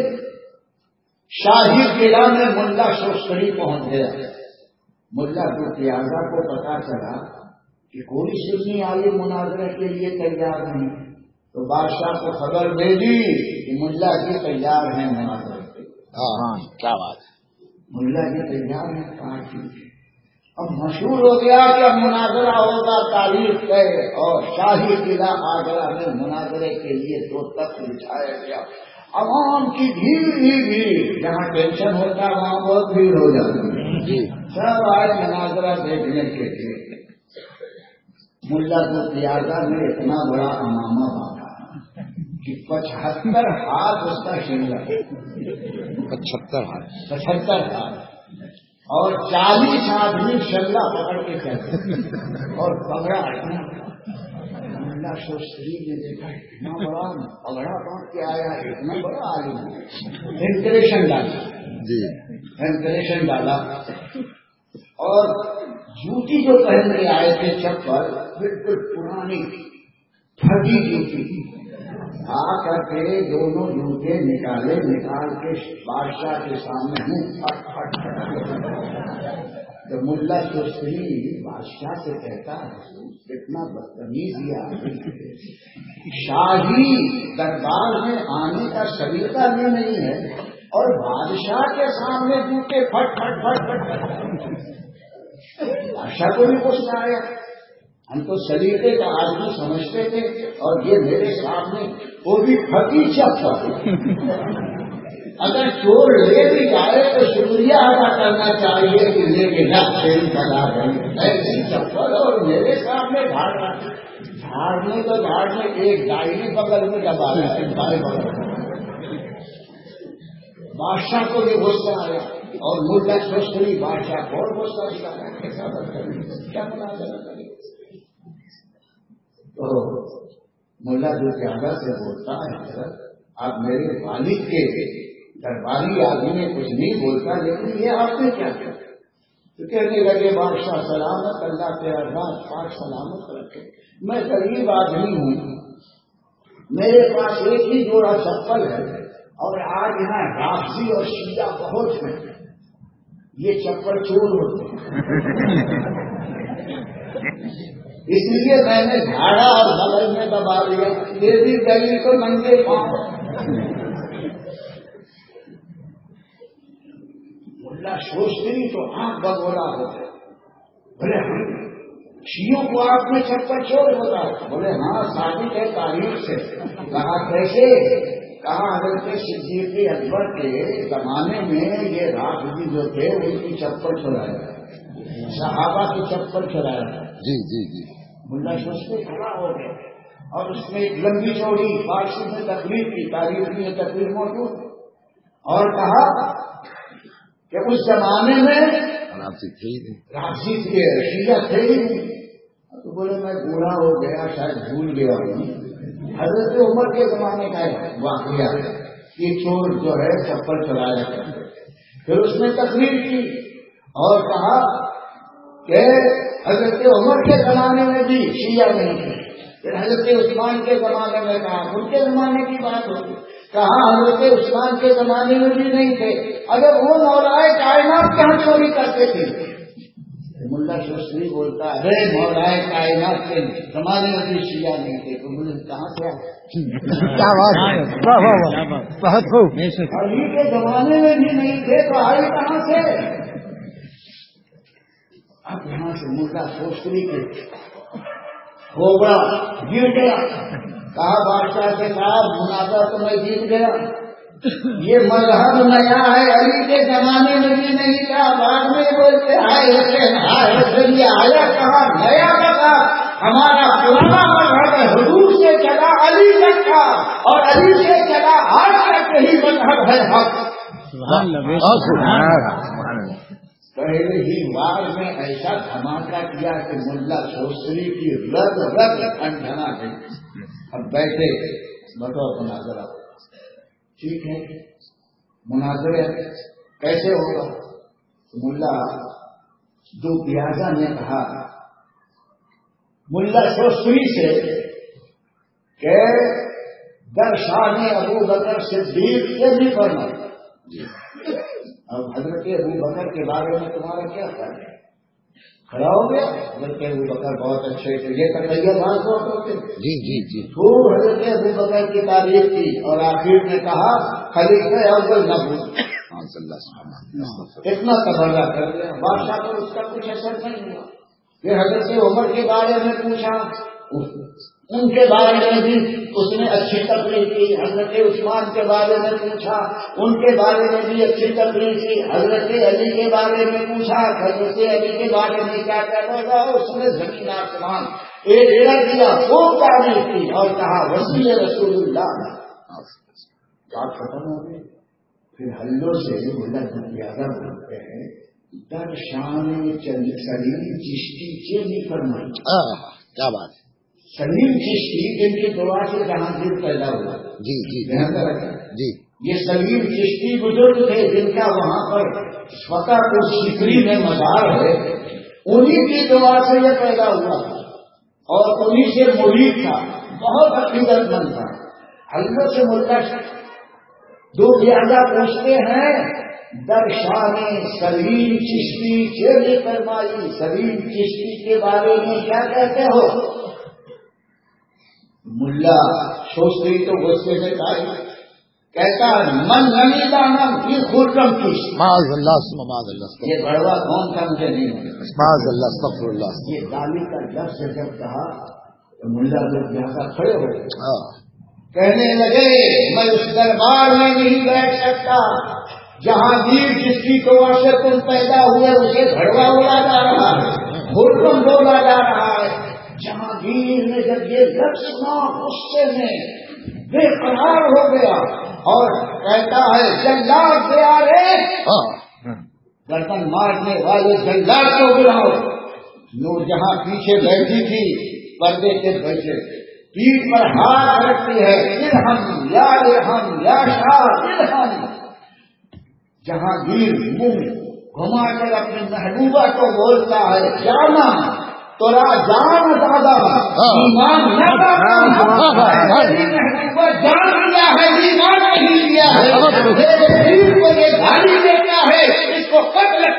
شاہی قلعہ میں ملا شوشتری پہنچ گیا۔ ملا دوتیازا کو پتا چلا کہ کوئی سنی عالم مناظرے کے لیے تیار نہیں، تو بادشاہ کو خبر دے دی کہ ملا جی تیار ہیں مناظرے کے لیے۔ ہاں کیا بات ہے، ملا جی تیار ہیں، کہا ٹھیک ہے۔ اب مشہور ہو گیا کہ اب مناظرہ ہوگا، تاریخ ہے، اور شاہی قلعہ آگرہ میں مناظرے کے لیے دو تخت بچھایا گیا۔ عوام کی بھیڑ ہی بھیڑ، جہاں ٹینشن ہوتا ہے وہاں بہت بھیڑ ہو جاتی ہے، سب آئے مناظرہ دیکھنے کے لیے۔ ملا دوتیازا نے اتنا بڑا امامہ باندھا کہ پچہتر ہاتھ اس کا شملہ، پچہتر ہاتھ پچہتر ہاتھ اور چالیس آدمی شملہ پکڑ کے چلتے اور پگڑا اتنا۔ ملا شوشتری نے دیکھا اتنا بڑا پگڑا باندھ کے آیا، اتنا بڑا عالم، امپریشن ڈالا جی امپریشن ڈالا اور جوتی جو پہن کے آئے تھے چپل بالکل پرانی پھٹی جوتی، آ کر کے دونوں جوتے نکالے، نکال کے بادشاہ کے سامنے منہ پھٹ پھٹ کر تو ملا شوشتری بادشاہ سے کہتا ہے کتنا بدتمیز یہ شاہی دربار میں آنے کا سلیقہ بھی نہیں ہے اور بادشاہ کے سامنے جوتے پھٹ پھٹ پھٹ پھٹ۔ بادشاہ کو بھی کچھ نہ آیا، ہم تو سلیقے کا آدمی سمجھتے تھے، اور یہ میرے سامنے وہ بھی پھٹی چپل۔ اگر چور لے بھی جائے تو شکریہ ادا کرنا چاہیے کہ لے کے نہ چین کرا گئی ایسی چپل، اور میرے سامنے جھاڑنا جھاڑنے تو جھاڑنے ایک ڈائری بغل میں دبا رہا ہے بائیں بغل۔ بادشاہ کو بھی غصہ آیا اور ملا شوشتری بادشاہ کو اور غصہ دیا، کیا مناظرہ کرے۔ تو ملا دوتیازا سے بولتا ہے حضرت آپ میرے والد کے درباری آدمی میں کچھ نہیں بولتا، لیکن یہ آپ نے کیا کیا؟ تو کہنے لگے بادشاہ سلامت، اللہ تیرا ذات پاک سلامت رکھے، میں غریب آدمی ہوں، میرے پاس ایک ہی جوڑا چپل ہے، اور آج یہاں رافضی اور شیعہ بہت ہیں، یہ چپل چور ہوتے ہیں، اس لیے میں نے جھاڑا اور بغل میں دبا لیا، یہ بھی گلی کو ننگے پاؤں۔ ملا شوشتری تو آنکھ بگولا ہو گئے، بولے ہم شیعوں کو آپ میں چپل چور ہوتا ہے؟ بولے ہاں ثابت ہے تاریخ سے۔ کہا کیسے؟ کہا حضرت صدیق اکبر کے زمانے میں یہ رافضی جو تھے ان کی چپل چرایا، صحابہ کی چپل چرایا۔ جی جی جی ملا شوشتری کھڑا ہو گیا اور اس میں ایک لمبی چوڑی فارسی میں تقریر کی، تاریخ میں تقریر موجود، اور کہا کہ اس زمانے میں رافضی تھے، شیعہ تھے ہی نہیں۔ تو بولے میں بوڑھا ہو گیا، شاید بھول گیا ہوں، حضرت عمر کے زمانے کا واقعہ یہ چور جو ہے چپل چلایا کرتے۔ پھر اس نے تقریر کی اور کہا کہ حضرت عمر کے زمانے میں بھی شیعہ نہیں تھے، پھر حضرت عثمان کے زمانے میں کہا ان کے زمانے کی بات ہوگی، کہا حضرت عثمان کے زمانے میں بھی نہیں تھے، اگر وہ مولائے کائنات کہاں چوری کرتے تھے؟ ملا شوشتری بولتا ہے مولائے کائنات کے زمانے میں بھی شیعہ نہیں تھے، تو مجھے کہاں سے آئے؟ بہت خوب، علی کے زمانے میں بھی نہیں تھے تو آئے کہاں سے؟ اب یہاں سے ملا شوشتری کے کھوبڑا گر گیا، کہا بادشاہ کے صاحب مناظرہ تو میں جیت گیا، یہ مذہب نیا ہے، علی کے زمانے میں بھی نہیں تھا، بعد میں بولتے ہائے حسین ہائے حسین، یہ آیا کہاں نیا لگا، ہمارا پرانا مذہب ہے حضور سے چلا علی تک کا، اور علی سے چلا آج تک یہی مذہب ہے حق۔ پہلے ہی بار میں ایسا دھماکہ کیا کہ ملا شوشتری کی رگ رگ ٹھنڈنا گئی۔ اب بیٹھے بتاؤ مناظرہ ٹھیک ہے، مناظرہ کیسے ہوگا؟ ملا دو پیازا نے کہا ملا شوستری سے کہ درشان ابو بکر صدیق سے بھی فرمایا. اب حضرت ابو بکر کے بارے میں تمہارا کیا خیال ہے؟ کھڑا ہو گیا. حضرت ابو بکر بہت اچھے تھے. یہ کٹیا بات بہت ہوتے جی جی جی خوب حضرت ابو بکر کی تعریف کی اور آخر نے کہا خلیفہ اول نہ بھول. اتنا تبادلہ کر دیا بادشاہ کو اس کا کچھ اثر نہیں ہوا. پھر حضرت عمر کے بارے میں پوچھا, ان کے بارے میں بھی اس نے اچھی تقریر کی. حضرت عثمان کے بارے میں پوچھا, ان کے بارے میں بھی اچھی تقریر کی. حضرت علی کے بارے میں پوچھا, حضرت علی کے بارے میں کیا کہتا تھا, اس نے زمین آسمان ایک کر دیا, خوب تعریف کی اور کہا وسیع رسول اللہ. بات ختم ہو گئی. پھر ہلو سے ملا زیادہ بولتے ہیں در شان سلیم چشتی کے نہیں فرمائی. کیا بات ہے. سلیم چشتی جن کی دعا سے جہانگیر پیدا ہوا. جی جی جی یہ سلیم چشتی بزرگ تھے جن کا وہاں پر فتح پور سیکری میں مزار ہے. انہی کی دعا سے یہ پیدا ہوا اور انہی سے مرید تھا, بہت عقیدت مند تھا. ہلو سے ملتا دو پیازا پوچھتے ہیں درشان سلیم چشتی کے لیے فرمائی. سلیم چشتی کے بارے میں کیا کہتے ہو؟ ملا سوچتے ہی تو غصے سے کہتا من نمی دانم یہ خرم چشتی. معاذ اللہ معاذ اللہ. یہ بڑوا کون تھا مجھے نہیں معاذ اللہ استغفر اللہ. یہ گالی کا لفظ جب کہا تو ملا لوگ یہاں کھڑے ہو گئے. کہنے لگے میں اس دربار میں نہیں بیٹھ سکتا جہانگیر جس کی دعا سے تم پیدا ہوئے اسے گھڑوا بولا جا رہا ہے, خرم بولا جا رہا ہے. جہانگیر نے جب یہ لفظ سنا غصے میں بے قرار ہو گیا اور کہتا ہے جلاد پیارے, گردن مارنے والے جلاد کو بلاؤ. نور جہاں پیچھے بیٹھی تھی پردے کے پیچھے پیٹ پر ہاتھ رکھتی ہے, ارحم یا ارحم یا شاہ ارحم. جہانگیر منہ گھما کر اپنی محبوبہ کو بولتا ہے جانا تورا جان دادا ایمان نہ محبوبہ جان لیا ہے ایمان نہیں لیا ہے. کو یہ گالی دیتا ہے اس کو قتل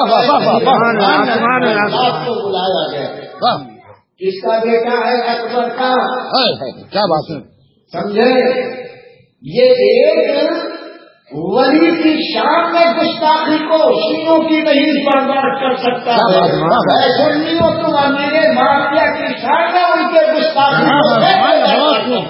کر کو بلایا گیا. اس کا بیٹا ہے اکبر کا. کیا بات ہے سمجھے, یہ ایک ولی کی شان میں گستاخی کو شیعوں کی نہیں برداشت کر سکتا ہے. سنیوں تم میرے مافیا کی شان میں ان کے گستاخی کو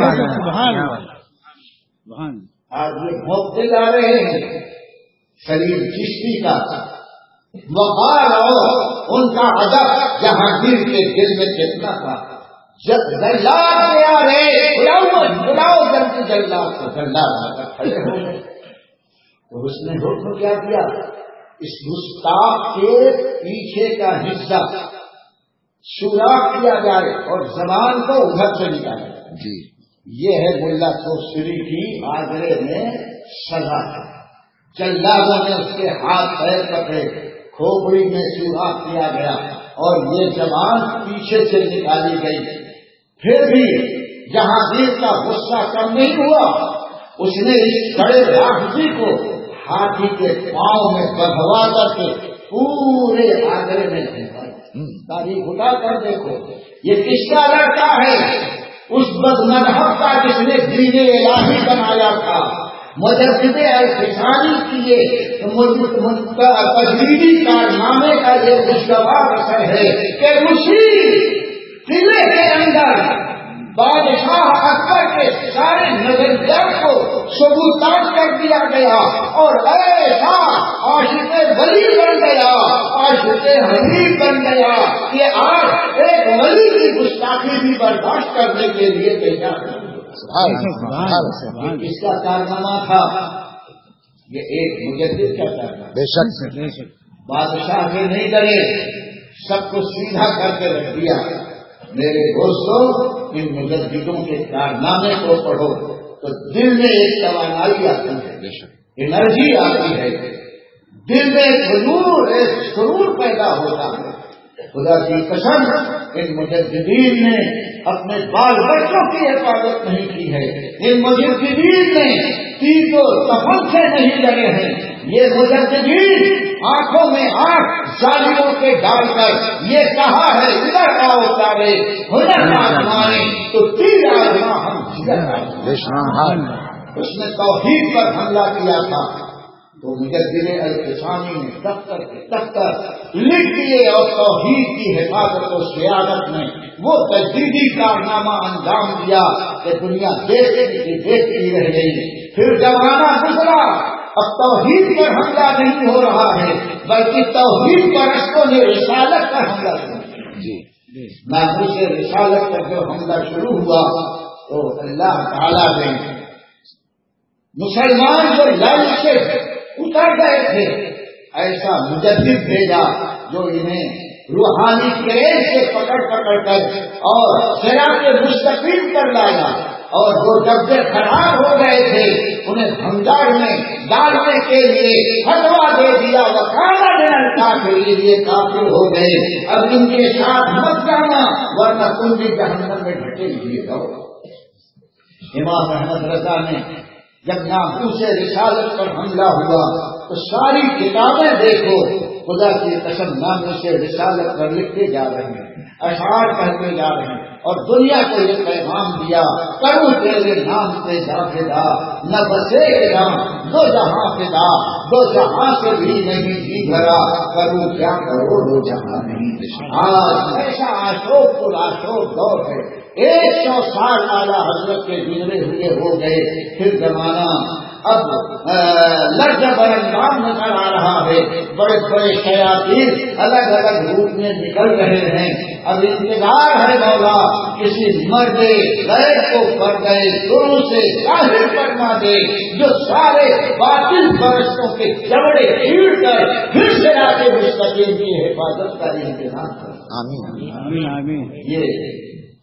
آج یہ مبتلا آ رہے ہیں سلیم چشتی کا وقار اور ان کا ادب جہانگیر کے دل میں کتنا تھا. جب جلاد سے آ رہے بلاؤ بلاؤ جب جلاد کو جلاد کھڑے ہو گئے تو اس نے حکم کیا کیا, اس گستاخ کے پیچھے کا حصہ سوراخ کیا جائے اور زبان کو ادھر سے نکالا جائے. جی یہ ہے ملا کوسری کی آگرے میں سزا. جلادوں نے اس کے ہاتھ پیر پکڑے, کھوپڑی میں سوراخ کیا گیا اور یہ زبان پیچھے سے نکالی گئی. پھر بھی جہانگیر کا غصہ کم نہیں ہوا, اس نے اس کڑے راہجی کو ہاتھی کے پاؤں میں بڑھوا کر کے پورے آگرے میں تاریخ اٹھا کر دیکھو یہ کس کا لڑکا ہے, اس بد مذہب کا جس نے دین الہی بنایا تھا, مجدد الفسانی کیے تجریدی کارنامے کا یہ خوشگوار اثر ہے کہ اسی قلعے کے اندر بادشاہ اکبر کے سارے نظریات کو ثبوتات کر دیا گیا اور ایسا عاشق ولی بن گیا, عاشق حبیب بن گیا کہ آج ایک ولی کی گستاخی بھی برداشت کرنے کے لیے تیار ہے. کس کا کارنامہ تھا؟ یہ ایک مجدد کا کارنامہ. بے شک بادشاہ کے نہیں ڈرے, سب کو سیدھا کر کے رکھ دیا. میرے دوستوں ان مجددوں کے کارنامے کو پڑھو تو دل میں ایک توانائی آتی ہے, انرجی آتی ہے. دل میں حضور ایک سرور پیدا ہوتا ہے. خدا کی قسم ان مجددین نے اپنے بال بچوں کی حفاظت نہیں کی ہے. ان مجددین نے تیر و کفن سے نہیں لڑے ہیں. یہ مجددین آنکھوں میں آنکھ ظالموں کے ڈال کر یہ کہا ہے ادھر آؤ تارے ہنر آزمائیں تو تیر آزما ہم جگر آزمائیں. اس نے توحید پر حملہ کیا تھا تو مجدد الفسانی نے دفتر کے دفتر لکھ دیے اور توحید کی حفاظت و سیادت میں وہ تجدیدی کارنامہ انجام دیا کہ دنیا دیکھتی کی دیکھتی رہ گئی. پھر زمانہ گزرا، اب توحید پر حملہ نہیں ہو رہا ہے بلکہ توحید پرستوں نے رسالت پر حملہ کیا. محفوظ رسالت پر جو حملہ شروع ہوا تو اللہ تعالیٰ نے مسلمان جو لال سے اتر گئے تھے ایسا مجدد بھیجا جو انہیں روحانی کریز سے پکڑ پکڑ کر اور صراط مستقیم کر لایا. اور جو ڈبے خراب ہو گئے تھے انہیں بھنڈار میں ڈالنے کے لیے فتوا دے دیا. وکالا دینا کافر یہ کافر ہو گئے. اب ان کے ساتھ مت جانا ورنہ تم بھی جہنم میں ڈھکیل دیے جاؤ. امام احمد رضا نے جب ناموس رسالت پر حملہ ہوا تو ساری کتابیں دیکھو خدا کی قسم ناموس رسالت پر لکھتے جا رہے ہیں، اشعار کہتے جا رہے ہیں اور دنیا کو یہ پیغام دیا کروں تیرے نام سے جافدا نہ بسے نام دو جہاں فدا دو جہاں سے بھی نہیں جی بھرا کروں کیا کرو دو جہاں نہیں. آج ایسا آشوک پر آشوک دور ہے. ایک سو سال اعلیٰ حضرت کے گزرے ہوئے ہو گئے. پھر زمانہ اب لرز برندام نظر آ رہا ہے. بڑے بڑے شیاطین الگ الگ روپ میں نکل رہے ہیں. اب انتظار ہے مولا کسی مرد غیر کو کر گئے دونوں سے ظاہر کرنا دے جو سارے باطل پرستوں کے جبڑے چیڑ کر پھر سے آگے مستقیم کی حفاظت کا انتظام کر. آمین آمین. یہ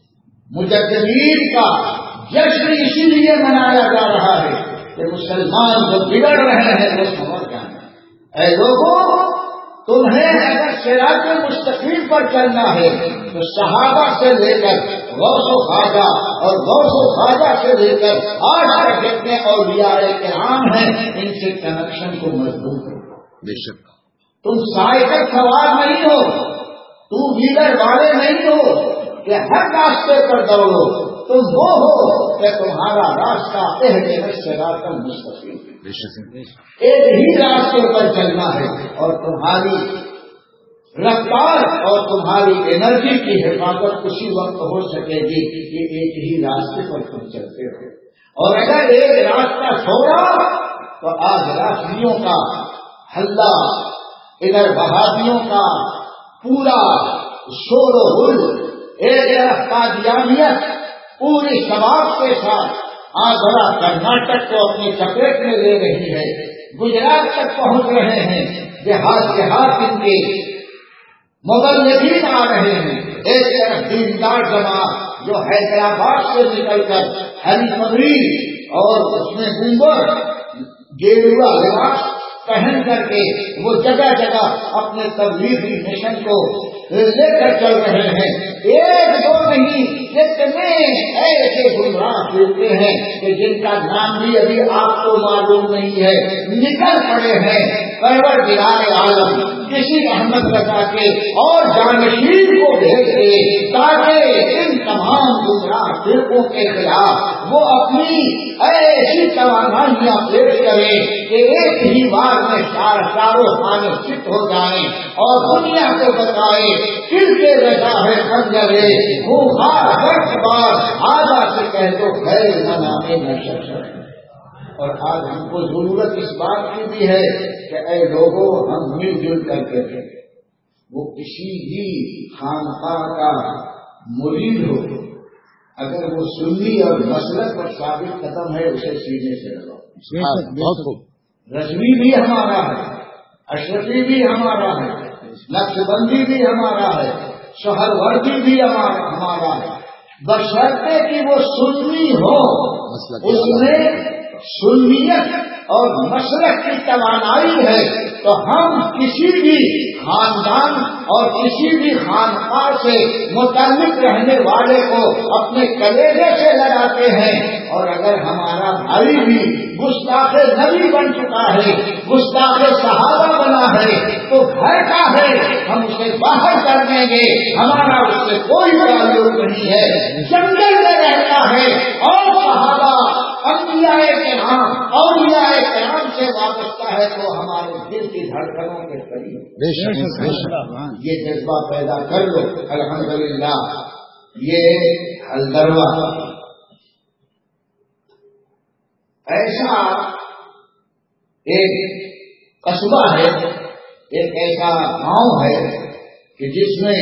مجددین کا جشن اسی لیے منایا جا رہا ہے کہ مسلمان جو بگڑ رہے ہیں وہ سمجھ جائیں. اے لوگوں تمہیں اگر صراط مستقیم پر چلنا ہے تو صحابہ سے لے کر غوث و خواجہ اور غوث و خواجہ سے لے کر آج تک جتنے اولیاء کرام ہیں ان سے کنیکشن کو مضبوط کرو. بے شک تم سائیکل سوار نہیں ہو، ٹو ویلر والے نہیں ہو کہ ہر راستے پر دوڑو. تم وہ ہو کہ تمہارا راستہ اہل صراط المستقیم ایک ہی راستے پر چلنا ہے اور تمہاری رفتار اور تمہاری انرجی کی حفاظت اسی وقت ہو سکے گی کہ ایک ہی راستے پر تم چلتے ہو. اور اگر ایک راستہ چھوڑا تو آج راشدیوں کا ہلہ ادھر بہادیوں کا پورا شور و غل ایک قادیانیت پوری شباب کے ساتھ آگرہ کرناٹک کو اپنی چپیٹ میں لے رہی ہے. گجرات تک پہنچ رہے ہیں. دیہات دیہات ان کے مبلغین آ رہے ہیں. ایک طرف دیندار جماعت جو حیدرآباد سے نکل کر ہری پگڑی اور اس میں گنبد گیروا لباس پہن کر کے وہ جگہ جگہ اپنے تبلیغی مشن کو لے کر چل رہے ہیں. ایک دو نہیں کتنے ایسے گمراہ پھرتے ہیں کہ جن کا نام بھی ابھی آپ کو معلوم نہیں ہے نکل پڑے ہیں پروردگار عالم کسی احمد رضا کے اور جانشین کو بھیج دے تاکہ ان تمام گمراہ فرقوں کے خلاف وہ اپنی ایسی توانائیاں پیش کریں کہ ایک ہی بار میں چاروں خانے فٹ ہو جائیں اور دنیا کو بتائے کل کے رضا ہے خنجرے خوار وقت بار آدھا سے کہہ دو خیر منانے میں شکر. اور آج ہم کو ضرورت اس بات کی بھی ہے کہ اے لوگوں ہم مل جل کر کے وہ کسی بھی خانقاہ کا مرید ہو اگر وہ سنی اور مسلک پر ثابت قدم ہے اسے سینے سے لگاؤ. رضوی بھی ہمارا ہے، اشرفی بھی ہمارا ہے، نقش بندی بھی ہمارا ہے، شہر وردی بھی ہمارا ہے، بشرطے کہ وہ سنی ہو، اس میں سنیت اور مسلک کی توانائی ہے تو ہم کسی بھی خاندان اور کسی بھی خانقاہ سے متعلق رہنے والے کو اپنے کلیجے سے لگاتے ہیں. اور اگر ہمارا بھائی بھی گستاخ نبی بن چکا ہے, گستاخ صحابہ بنا ہے, تو گھر کا ہے, ہم اسے باہر کر دیں گے, ہمارا اس سے کوئی تعلق نہیں ہے. جنگل میں رہتا ہے اور صحابہ انبیاء کرام اولیاء کرام سے وابستہ ہے تو ہمارے دل کی دھڑکنوں کے قریب یہ جذبہ پیدا کر لو. الحمدللہ یہ حلدروا ایسا ایک قصبہ ہے, ایک ایسا گاؤں ہے کہ جس میں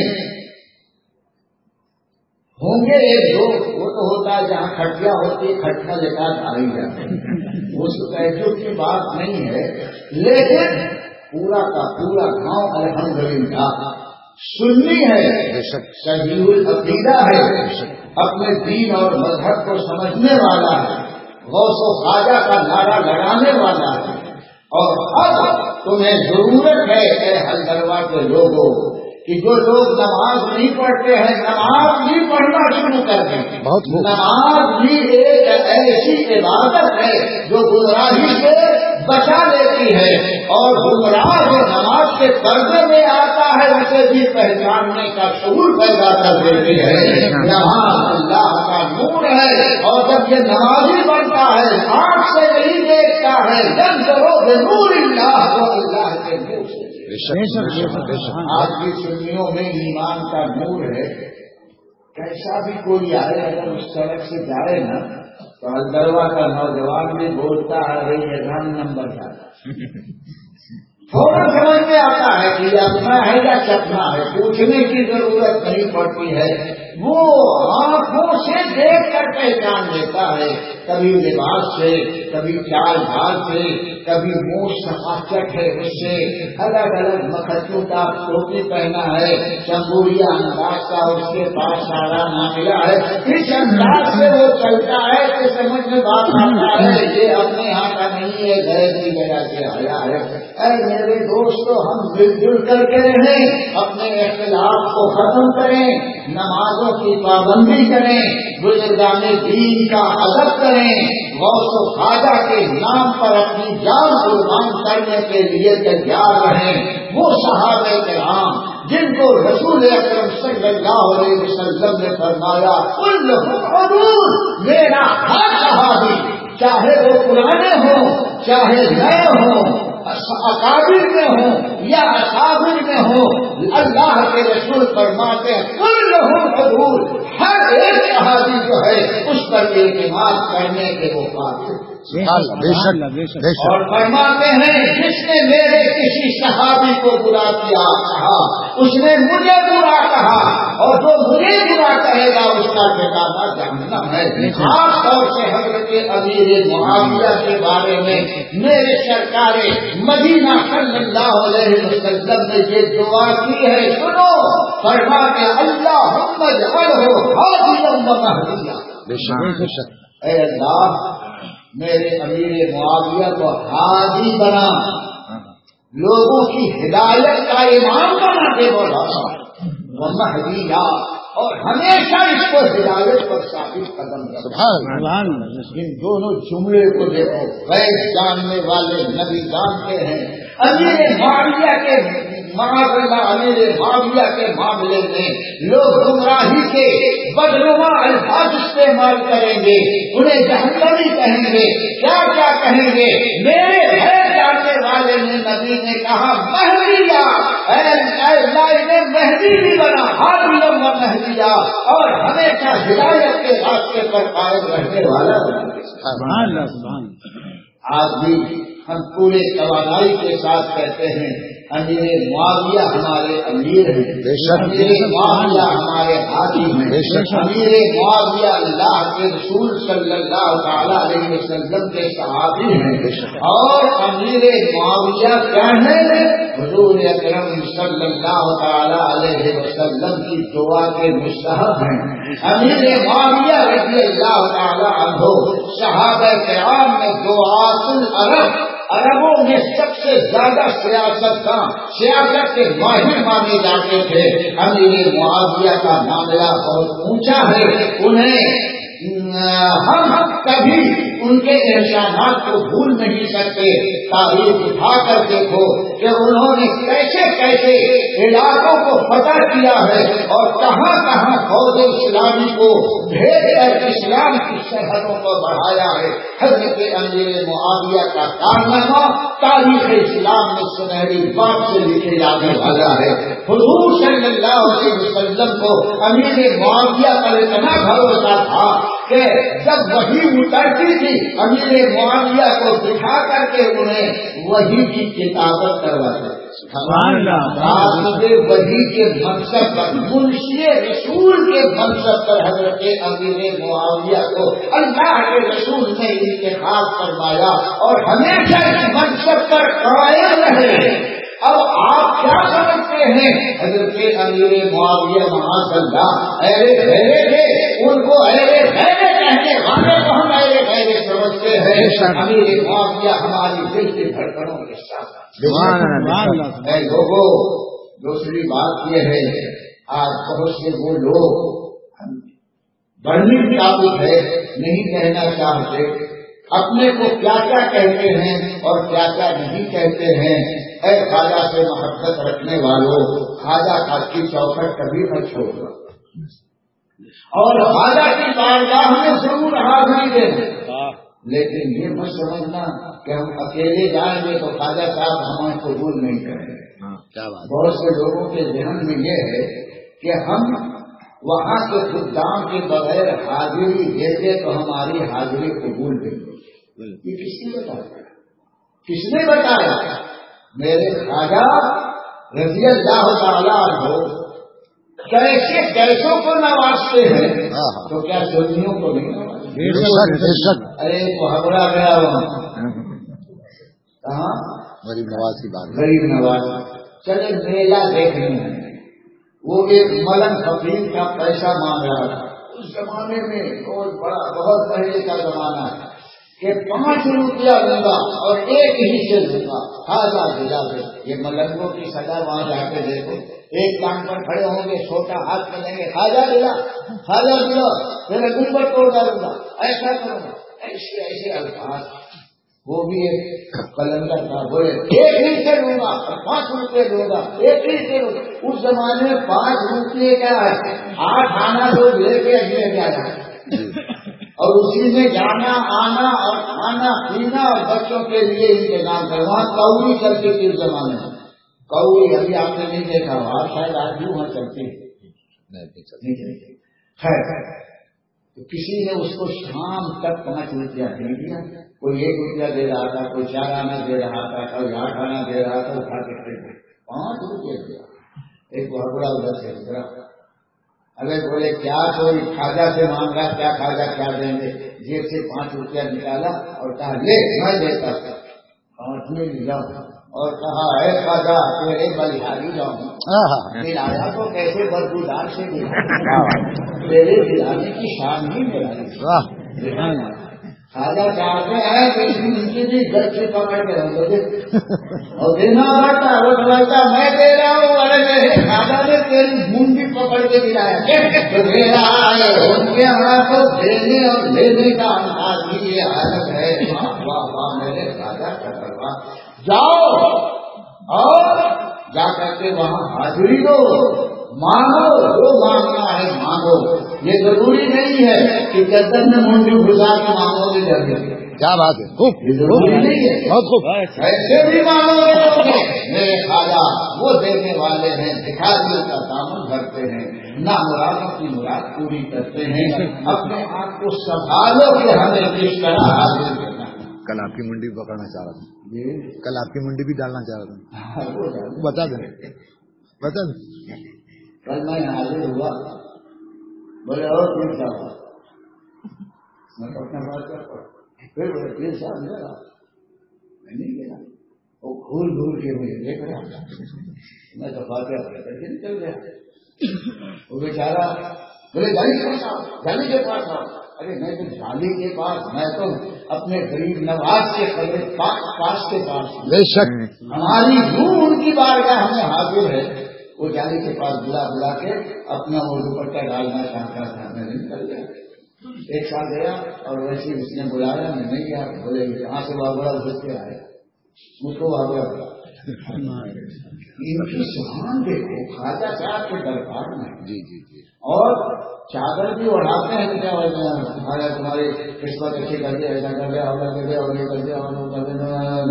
ہوں گے ایک دو, وہ تو ہوتا ہے جہاں کھٹیا ہوتی ہے کھٹیا لے کر آئی جاتے ہیں, اس تعجب کی بات نہیں ہے, لیکن پورا کا پورا گاؤں الحمدللہ سنی ہے, صحیح العقیدہ ہے, اپنے دین اور مذہب کو سمجھنے والا ہے, غوث و خواجہ کا نعرہ لگانے والا ہے. اور اب تمہیں ضرورت ہے اے حلدروا کے لوگوں کہ جو لوگ نماز نہیں پڑھتے ہیں نماز بھی پڑھنا شروع کر دیں. نماز بھی ایک ایسی عبادت ہے جو گمراہی سے بچا لیتی ہے, اور گمراہ جو نماز کے پردے میں آتا ہے اسے بھی پہچاننے کا شعور پیدا کر دیتی ہے. نماز اللہ کا نور ہے, اور جب یہ نمازی بنتا ہے آنکھ سے نہیں دیکھتا ہے, جب کرو بے نور اللہ تو اللہ کے نور سے. آج کی سنیوں میں ایمان کا نور ہے, کیسا بھی کوئی آئے اگر اس سڑک سے جائے نا تو حلدروا کا نوجوان بھی بولتا ہے یہ رنگ نمبر جاتا, تھوڑا سمجھ میں آتا ہے کہ یہ اپنا ہے یا چپنا ہے, پوچھنے کی ضرورت نہیں پڑتی ہے, وہ آنکھوں سے دیکھ کر پہچان لیتا ہے, کبھی لباس سے, کبھی چال ڈھال سے, کبھی منہ ثقافت ہے اس سے, الگ الگ مکھچوں کا ٹوپی پہنا ہے, چمبوریا انداز کا اس کے پاس سارا معاملہ ہے, اس انداز سے وہ چلتا ہے کہ سمجھ میں بات آتا ہے یہ اپنے یہاں کا نہیں ہے, غیر کی جگہ سے آیا ہے. اے میرے دوستو, ہم مل جل کر کے رہیں, اپنے اختلاف کو ختم کریں, نمازوں کی پابندی کریں, بزرگان دین کا ادب کریں, غوث و خواجہ کے نام پر اپنی جان قربان کرنے کے لیے تیار رہیں. وہ صحابہ کرام جن کو رسول اکرم صلی اللہ علیہ وسلم نے فرمایا کلہم عدول, میرا ہر صحابی چاہے وہ پرانے ہوں چاہے نئے ہوں, اکابر میں ہوں یا اصابر میں ہوں, اللہ کے رسول فرماتے ہیں کلہم عدول, ہر ایک صحابی جو ہے اس پر اعتماد کرنے کے وہ قابل. اور فرماتے ہیں جس نے میرے کسی صحابی کو برا کیا کہا اس نے مجھے برا کہا, اور جو مجھے برا کہے گا اس کا ٹھکانہ جہنم ہے. خاص طور سے حضرت امیر معاویہ کے بارے میں میرے سرکار مدینہ صلی اللہ علیہ وسلم نے یہ دعا کی ہے, سنو, فرماتے اللہم اجعلہ ہادیا و مہدیا. اے اللہ میرے امیر معاویہ کو ہادی بنا, لوگوں کی ہدایت کا امام بنا دے بولا, وہ مہدیا, اور ہمیشہ اس کو ہدایت پر ثابت قدم رکھنا. ان دونوں جملے کو دیکھو, غیب جاننے والے نبی جانتے ہیں. امیر معاویہ کے معاذ اللہ امیر معاویہ کے معاملے میں لوگ گمراہی کے بدنما الفاظ استعمال کریں گے, انہیں جہنمی کہیں گے, کیا کیا کہیں گے. میرے غیر جاننے والے نے نبی نے کہا مہدیا, انہیں مہدی بھی بنا, ہادی و مہدیا, اور ہمیشہ ہدایت کے راستے پر قائم رہنے والا بنا. آج بھی ہم پورے توانائی کے ساتھ کہتے ہیں امیر معاویہ ہمارے امیر ہیں، امیر معاویہ ہمارے حاکم ہیں، امیر معاویہ اللہ کے رسول صلی اللہ تعالی علیہ وسلم کے صحابی ہیں، اور امیر معاویہ کیا ہے؟ حضور اکرم صلی اللہ تعالی علیہ وسلم کی دعا کے مستحب ہیں۔ امیر معاویہ رضی اللہ تعالی عنہ صحابہ کرام میں دعات العرب، عربوں میں سب سے زیادہ سیاست کا سیاست کے ماہر مانے جاتے تھے۔ امیر معاویہ کا معاملہ بہت اونچا ہے، انہیں ہم کبھی ان کے احسانات کو بھول نہیں سکتے۔ تاریخ اٹھا کر دیکھو کہ انہوں نے کیسے کیسے علاقوں کو فتح کیا ہے اور کہاں کہاں فوج اسلامی کو بھیج کر اسلام کی سرحدوں کو بڑھایا ہے۔ حضرت امیر معاویہ کا کارنامہ تاریخ اسلام میں سنہری بات سے لکھے جانے والا ہے۔ حضور صلی اللہ علیہ وسلم کو امیر معاویہ پر اتنا بھروسہ تھا کہ جب وحی اترتی تھی امیر معاویہ کو بٹھا کر کے انہیں وحی کی کتابت کرواتے تھے۔ وحی کے منصب پر، منشی رسول کے منصب پر حضرت امیر معاویہ کو اللہ کے رسول نے انتخاب فرمایا اور ہمیشہ اس منصب پر قائم رہے۔ اب آپ کیا سمجھتے ہیں؟ حضرت امیر معاویہ معاذ اللہ اہل غیرے تھے، ان کو اہل غیرے کہنے والے کو ہم اہل غیرے سمجھتے ہیں۔ امیر معاویہ ہماری دل کی دھڑکنوں کے ساتھ۔ اے لوگوں، دوسری بات یہ ہے، آج بہت سے وہ لوگ بڑھنے کی عادت ہے، نہیں کہنا چاہتے، اپنے کو کیا کیا کہتے ہیں اور کیا کیا نہیں کہتے ہیں۔ اے خواجہ سے محبت رکھنے والوں، خواجہ کی چوکھٹ کبھی نہ چھوڑنا اور خواجہ کی بارگاہ میں ضرور حاضری دینا، لیکن یہ مت سمجھنا کہ ہم اکیلے جائیں گے تو خواجہ صاحب ہمیں قبول نہیں کریں گے۔ بہت سے لوگوں کے ذہن میں یہ ہے کہ ہم وہاں کے خدام کے بغیر حاضری دیتے تو ہماری حاضری قبول نہیں ہوگی۔ یہ کس نے بتایا؟ کس نے بتایا؟ میرے خواجہ رضی اللہ تعالیٰ عنہ کیسے کیسوں کو نوازتے ہیں تو کیا سنیوں کو نہیں نوازتے؟ ارے محاورہ گیا وہاں کہاں؟ غریب نواز کی بات، غریب نواز چلے میلہ دیکھنے ہیں، وہ ایک ملنگ فقیر کا پیسہ مانگ رہا تھا۔ اس زمانے میں بہت بڑا بہت پہلے کا زمانہ ہے کہ پانچ روپیہ لوں گا اور ایک ہی سے لوں گا، خواجہ دلا دے۔ یہ ملنگوں کی سزا وہاں جا کے دیکھو، ایک ٹانگ پر کھڑے ہوں گے، چھوٹا ہاتھ میں لیں گے، خواجہ دلا خواجہ دلا میرا گنبد توڑ ڈالوں گا، ایسا کروں گا، ایسے ایسے الفاظ۔ وہ بھی ایک قلندر تھا، بولے ایک ہی سے لوں گا اور پانچ روپے لوں گا، ایک ہی سے لوں گا۔ اس زمانے میں پانچ روپے کیا ہے، آٹھ آنا لوگ لے کے اگلے کیا جائے اور اسی میں جانا آنا اور کھانا پینا اور بچوں کے لیے انتظام کر۔ وہاں کوڑی چلتی تھی اس زمانے میں، کوڑی ابھی آپ نے نہیں دیکھا، وہاں شاید آج بھی وہاں چلتی ہے۔ خیر، تو کسی نے اس کو شام تک پانچ روپیہ دے دیا، کوئی ایک روپیہ دے رہا تھا، کوئی چار آنا دے رہا تھا، کوئی آٹھ آنا دے رہا تھا، اٹھا کے پانچ روپئے دیا۔ ایک بہت بڑا ادھر سے گزرا، ارے بولے کیا کوئی خواجہ سے مانگ رہا، کیا خواجہ کیا دیں گے؟ جیب سے پانچ روپیہ نکالا اور کہا لے میں دیتا تھا، پانچ میں لیا اور کہا اے خواجہ تیرے بلحالی جاؤں، دلایا تو کیسے بدبودار سے دلا، تیرے دلانے کی شان ہی میرا۔ خواجہ چاہتے ہیں کہ ان کی بھی گھر سے پکڑ کے رہو گے اور دینا پڑتا ہے، وہ سمجھتا میں دے رہا ہوں، ارے میرے خواجہ نے تیری مون بھی پکڑ کے دلایا تو دے رہا ہے۔ ان کے یہاں تو دینے اور لینے کا انداز بھی یہ حالت ہے۔ واہ واہ میرے خواجہ کا دربار، جاؤ اور جا کر کے وہاں حاضری دو، مانگو جو مانگنا ہے مانگو۔ یہ ضروری نہیں ہے کہ گردن میں منڈی گھسا کے مانگو گے جلدی، کیا بات ہے، خوب ضروری نہیں ہے، بہت خوب، ایسے بھی مانگو گے میرے خواجہ وہ دینے والے ہیں، بھکاریوں کا دامن بھرتے ہیں، نہ مرادوں کی مراد پوری کرتے ہیں۔ اپنے آپ کو سنبھالو کہ ہمیں کس طرح حاضر کرنا۔ کل آپ کی منڈی پکڑنا چاہ رہا تھا. جی کل آپ کی منڈی بھی ڈالنا چاہ رہا تھا. ہاں، وہ ڈال- بتا دیں بتا دیں. کل میں حاضر ہوا، بولے اور پیر صاحب، میں تو اپنا بات کر پڑا. پھر بولے پیر صاحب میرا میں نہیں گیا، وہ گھول گھول کے مجھے دیکھ رہا تھا. میں تو فاتحہ پڑھ کر کے نکل گیا. وہ بیچارہ بولے جالی کے پاس جالی کے پاس آؤ. ارے میں تو جالی کے پاس، میں تو اپنے غریب نواز کے قبر پاس کے پاس. بے شک ہماری روح ان کی بارگاہ ہمیں حاضر ہے. وہ جالی کے پاس بلا بلا کے اپنا وہ دوپٹہ ڈالنا چاہتا تھا. میں نے نکل گیا. ایک سال گیا اور ویسے اس نے بلایا، میں نہیں گیا. بولے کہاں سے بابا ادھر کے آئے، مجھ کو بابا ان کی سبحان دیکھو خواجہ صاحب کے دربار میں. جی جی جی اور چادر بھی اڑاتے ہیں. کیا تمہارے تمہاری قسمت اچھی کر کے ایسا کر دیا، اور کر دیا، اور یہ کر دیا، اور وہ کر دیا.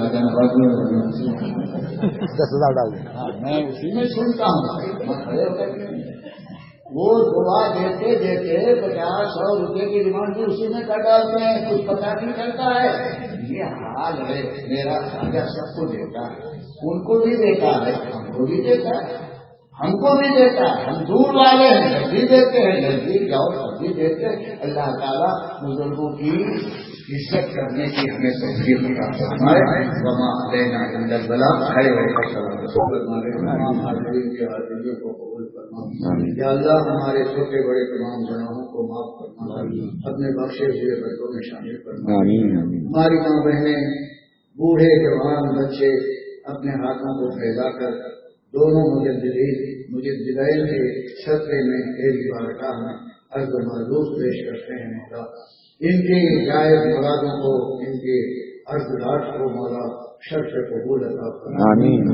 دس ہزار ڈال دیں. ہاں میں اسی میں سنتا ہوں. میں کھڑے ہو کر کے وہ دعا دیتے دیتے پچاس سو روپے کی ڈیمانڈ بھی اسی میں کر ڈالتے ہیں. کچھ پتا نہیں چلتا ہے. یہ حال ہے میرا. خواجہ سب کو دیتا ہے، ان کو بھی دیتا ہے، ہم کو بھی دیتا ہے، ہم کو بھی دیتا ہے. ہم دور والے ہیں تب بھی دیتے ہیں، نزدیک جاؤ تب بھی دیتے ہیں. اللہ تعالیٰ بزرگوں کی عزت کرنے کی ہمیں توفیق عطا فرمائے. وما علینا الا البلاغ. کھڑے ہو کر تمام حاضرین کے حاضریوں کو قبول فرما. یا اللہ ہمارے چھوٹے بڑے تمام گناہوں کو معاف فرما، اپنے بخشے ہوئے بندوں میں شامل فرما. ہماری ماں بہنیں، بوڑھے جوان بچے اپنے ہاتھوں کو پھیلا کر دونوں مجددین مجددین کے صدقے میں تیری بارگاہ میں عرض و معذور پیش کرتے ہیں. مولا ان کی جائز مرادوں کو، ان کے عرض رات کو مولا شرط قبول عطا فرما.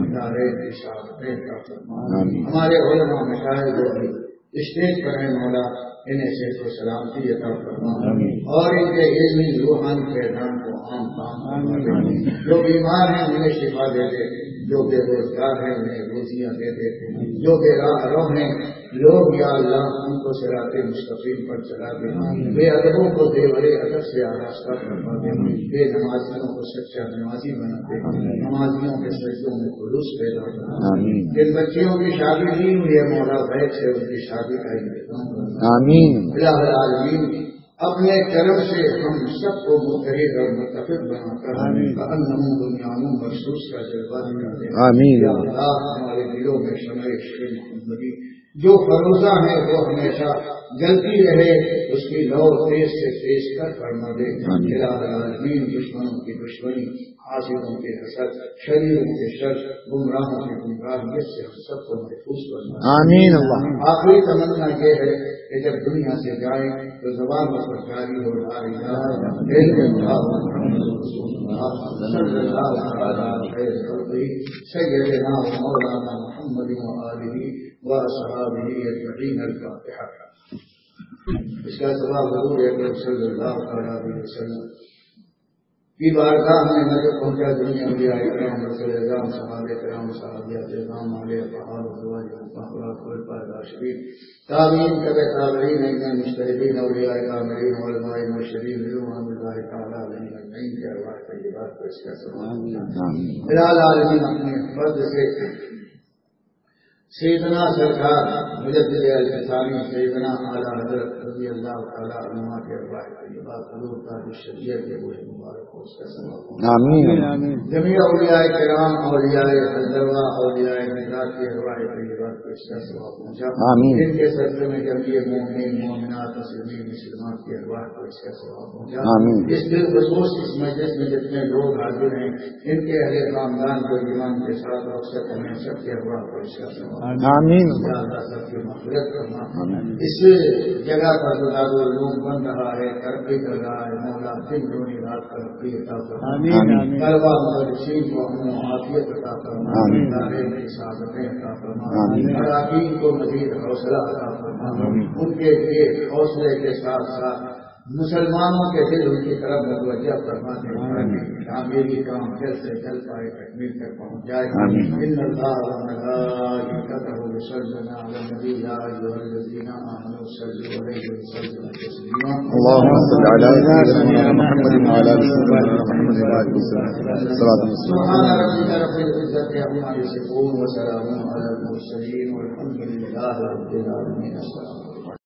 ہمارے علماء مشاہد جو بھی اسٹیج پر ہیں مولا انہیں صحت و سلامتی عطا فرما، اور ان کے علمی روحانی پیغام کو عام کام فرما. جو بیمار ہیں انہیں شفا دے دے، جو بے روزگار ہیں انہیں روزیاں دے دے، جو بے راہ رو ہیں لوگ یا اللہ ان کو صراط مستقیم پر چلا دے. بے ادبوں کو بے بڑے ادب سے آراستہ فرما دے. بے نمازیوں کو سچا نمازی بنا دے. نمازیوں کے سجدوں میں خلوص پیدا کرنا. جن بچیوں کی شادی نہیں ہوئی ہے مولا بیت سے ان کی شادی کا انتظام کرنا. الہ العالمین اپنے کرم سے ہم سب کو متحد اور متفق بنا کر انہم بنیانوں محسوس کا جذبہ کر دے. یا اللہ ہمارے دلوں میں شمع عشق محمدی جو فروزہ ہے وہ ہمیشہ جلتی رہے، اس کی لو تیز سے تیز کر فرما دے. الہ العالمین دشمنوں کی دشمنی، حاسدوں کے حسد، شریروں کے شر، گمراہوں کی گمراہیت سے ہم سب کو محفوظ کرنا. آمین. اللہ آخری تمنا یہ ہے کہ جب دنیا سے جائیں تو زبان پر جاری ہو لا الہ الا اللہ محمد رسول اللہ صلی اللہ علیہ وسلم سیدنا مولانا محمد وآلہ وصحابہ اجمعین. الفاتحہ. اس کا سبب حضور اکرم صلی اللہ علیہ وسلم کی بارگاہ میں نظر پہنچا. دنیا انبیاء کرام رسول اعظام صحابہ کرام صحابیات کرام علیہ الصحابہ ازواج الطاہرات خلفائے راشدین تابعین تبع تابعین ائمہ مجتہدین اولیاء کاملین علماء مرشدین رضوان اللہ تعالی علیہم اجمعین کے ارواح طیبات کو اس کا ثواب الہ العالمین اپنے فضل سے سیدنا سرکار مجدد الفسانی سیدنا اعلیٰ حضرت رضی اللہ تعالیٰ عنہ کے ارواح طیبات حضور کا شریعت کے بوئے مبارک کو اس کا ثواب. آمین. جمیع اولیاء کرام اولیاء حضروا اولیاء نجات کے ارواح طیبات کو اس کا ثواب پہنچا. آمین. ان کے صدقے میں جمیع مومنین مومنات مسلمین مسلمات کے ارواح کو اس کا ثواب پہنچا. آمین. اس بالخصوص اس مجلس میں جتنے لوگ حاضر ہیں ان کے اہل خاندان کو ایمان کے ساتھ رخصت کرنے سب کے ارواح کو اس کا ثواب. آمین. سب کی مغفرت کرنا. اس جگہ پر جو دارالعلوم بن رہا ہے، ترقی کر رہا ہے، مولا دن دونی رات ترقی عطا فرما. طلبا مدرسین کو امن و عافیت عطا فرما. ادارے میں سعادتیں عطا فرما. اراکین کو مزید حوصلہ عطا فرما. ان کے لیے حوصلے کے ساتھ ساتھ مسلمانوں کے دل ان کی طرف متوجہ فرماتے ہیں تاکہ یہ کام جلد سے جلد پائے تکمیل تک پہنچ جائے. ان اللہ وملائکتہ یصلون علی النبی یا ایھا الذین آمنوا صلوا علیہ وسلموا تسلیما. اللهم صل على سيدنا محمد وعلى ال سيدنا محمد وبارك وسلم. صلاه سبحان ربك رب العزة عما يصفون وسلام على المرسلين والحمد لله رب العالمين.